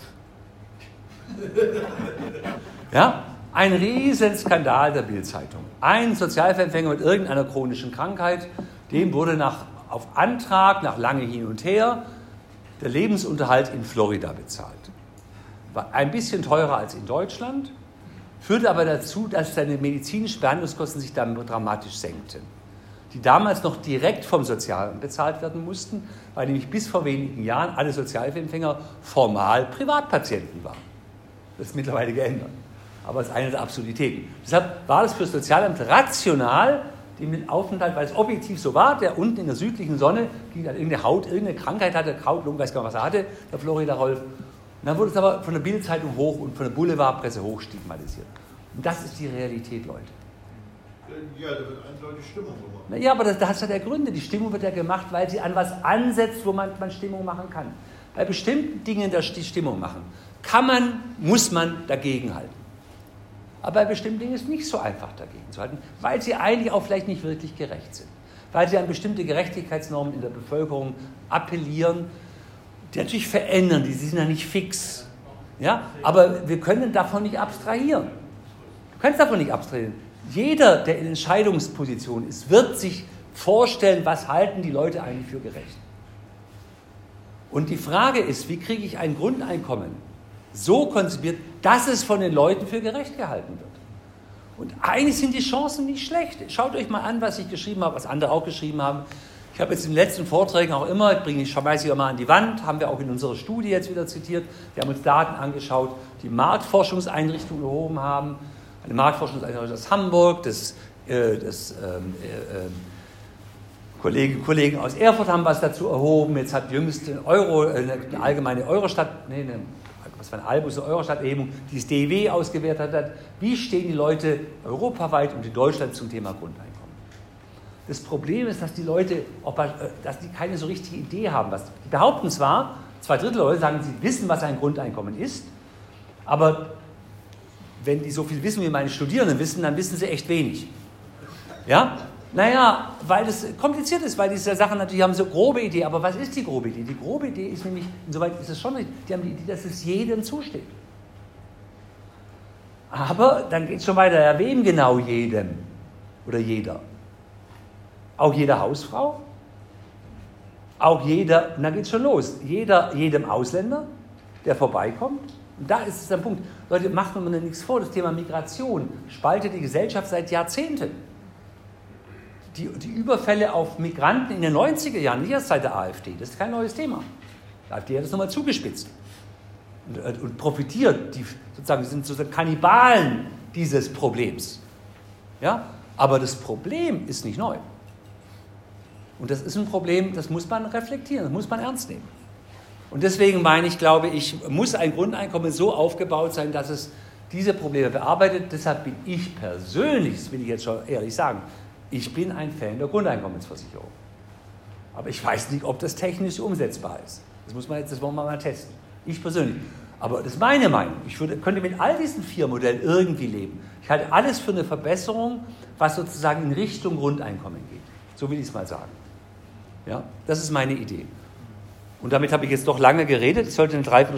Ja? Ein Riesenskandal der Bild-Zeitung. Ein Sozialhilfeempfänger mit irgendeiner chronischen Krankheit, dem wurde nach, auf Antrag, nach lange hin und her, der Lebensunterhalt in Florida bezahlt. War ein bisschen teurer als in Deutschland, führte aber dazu, dass seine medizinischen Behandlungskosten sich dann dramatisch senkten. Die damals noch direkt vom Sozialamt bezahlt werden mussten, weil nämlich bis vor wenigen Jahren alle Sozialhilfeempfänger formal Privatpatienten waren. Das ist mittlerweile geändert. Aber es ist eine der Absurditäten. Deshalb war es für das Sozialamt rational, den Aufenthalt, weil es objektiv so war, der unten in der südlichen Sonne ging dann irgendeine Haut, irgendeine Krankheit hatte, Krautlung, weiß gar nicht, was er hatte, der Florida Rolf. Und dann wurde es aber von der Bild-Zeitung hoch und von der Boulevardpresse hoch stigmatisiert. Und das ist die Realität, Leute. Ja, da wird eindeutig Stimmung gemacht. Ja, aber das, das hat ja Gründe. Die Stimmung wird ja gemacht, weil sie an was ansetzt, wo man, man Stimmung machen kann. Bei bestimmten Dingen die Stimmung machen, kann man, muss man dagegenhalten. Aber bei bestimmten Dingen ist es nicht so einfach dagegen zu halten, weil sie eigentlich auch vielleicht nicht wirklich gerecht sind. Weil sie an bestimmte Gerechtigkeitsnormen in der Bevölkerung appellieren, die natürlich verändern, die sind ja nicht fix. Ja? Aber wir können davon nicht abstrahieren. Du kannst davon nicht abstrahieren. Jeder, der in Entscheidungsposition ist, wird sich vorstellen, was halten die Leute eigentlich für gerecht. Und die Frage ist, wie kriege ich ein Grundeinkommen so konzipiert, dass es von den Leuten für gerecht gehalten wird. Und eigentlich sind die Chancen nicht schlecht. Schaut euch mal an, was ich geschrieben habe, was andere auch geschrieben haben. Ich habe jetzt in den letzten Vorträgen auch immer, ich bringe, ich schmeiße sie mal an die Wand, haben wir auch in unserer Studie jetzt wieder zitiert. Wir haben uns Daten angeschaut, die Marktforschungseinrichtungen erhoben haben. Eine Marktforschungseinrichtung aus Hamburg, das, äh, das ähm, äh, äh, Kollegen, Kollegen aus Erfurt haben was dazu erhoben. Jetzt hat jüngst eine, Euro, eine allgemeine Eurostat, nee, eine, was war eine Albus, eine Eurostat-Erhebung, die das D I W ausgewertet hat. Wie stehen die Leute europaweit und in Deutschland zum Thema Grundeinkommen? Das Problem ist, dass die Leute, dass die keine so richtige Idee haben. Was, die behaupten zwar, zwei Drittel der Leute sagen, sie wissen, was ein Grundeinkommen ist, aber wenn die so viel wissen, wie meine Studierenden wissen, dann wissen sie echt wenig. Ja? Naja, weil das kompliziert ist, weil diese Sachen natürlich haben so grobe Idee. Aber was ist die grobe Idee? Die grobe Idee ist nämlich, insoweit ist es schon richtig, die haben die Idee, dass es jedem zusteht. Aber dann geht es schon weiter. Ja, wem genau jedem? Oder jeder? Auch jeder Hausfrau? Auch jeder, und dann geht es schon los. Jeder, jedem Ausländer, der vorbeikommt. Und da ist es der Punkt. Leute, macht mir nichts vor, das Thema Migration spaltet die Gesellschaft seit Jahrzehnten. Die, die Überfälle auf Migranten in den neunziger Jahren, nicht erst seit der AfD, das ist kein neues Thema. Die AfD hat das nochmal zugespitzt und, und profitiert, die sozusagen sind sozusagen Kannibalen dieses Problems. Ja? Aber das Problem ist nicht neu. Und das ist ein Problem, das muss man reflektieren, das muss man ernst nehmen. Und deswegen meine ich, glaube ich, muss ein Grundeinkommen so aufgebaut sein, dass es diese Probleme bearbeitet. Deshalb bin ich persönlich, das will ich jetzt schon ehrlich sagen, ich bin ein Fan der Grundeinkommensversicherung. Aber ich weiß nicht, ob das technisch umsetzbar ist. Das muss man jetzt, das wollen wir mal testen. Ich persönlich. Aber das ist meine Meinung. Ich würde, könnte mit all diesen vier Modellen irgendwie leben. Ich halte alles für eine Verbesserung, was sozusagen in Richtung Grundeinkommen geht. So will ich es mal sagen. Ja? Das ist meine Idee. Und damit habe ich jetzt doch lange geredet. Ich sollte eine Dreiviertelstunde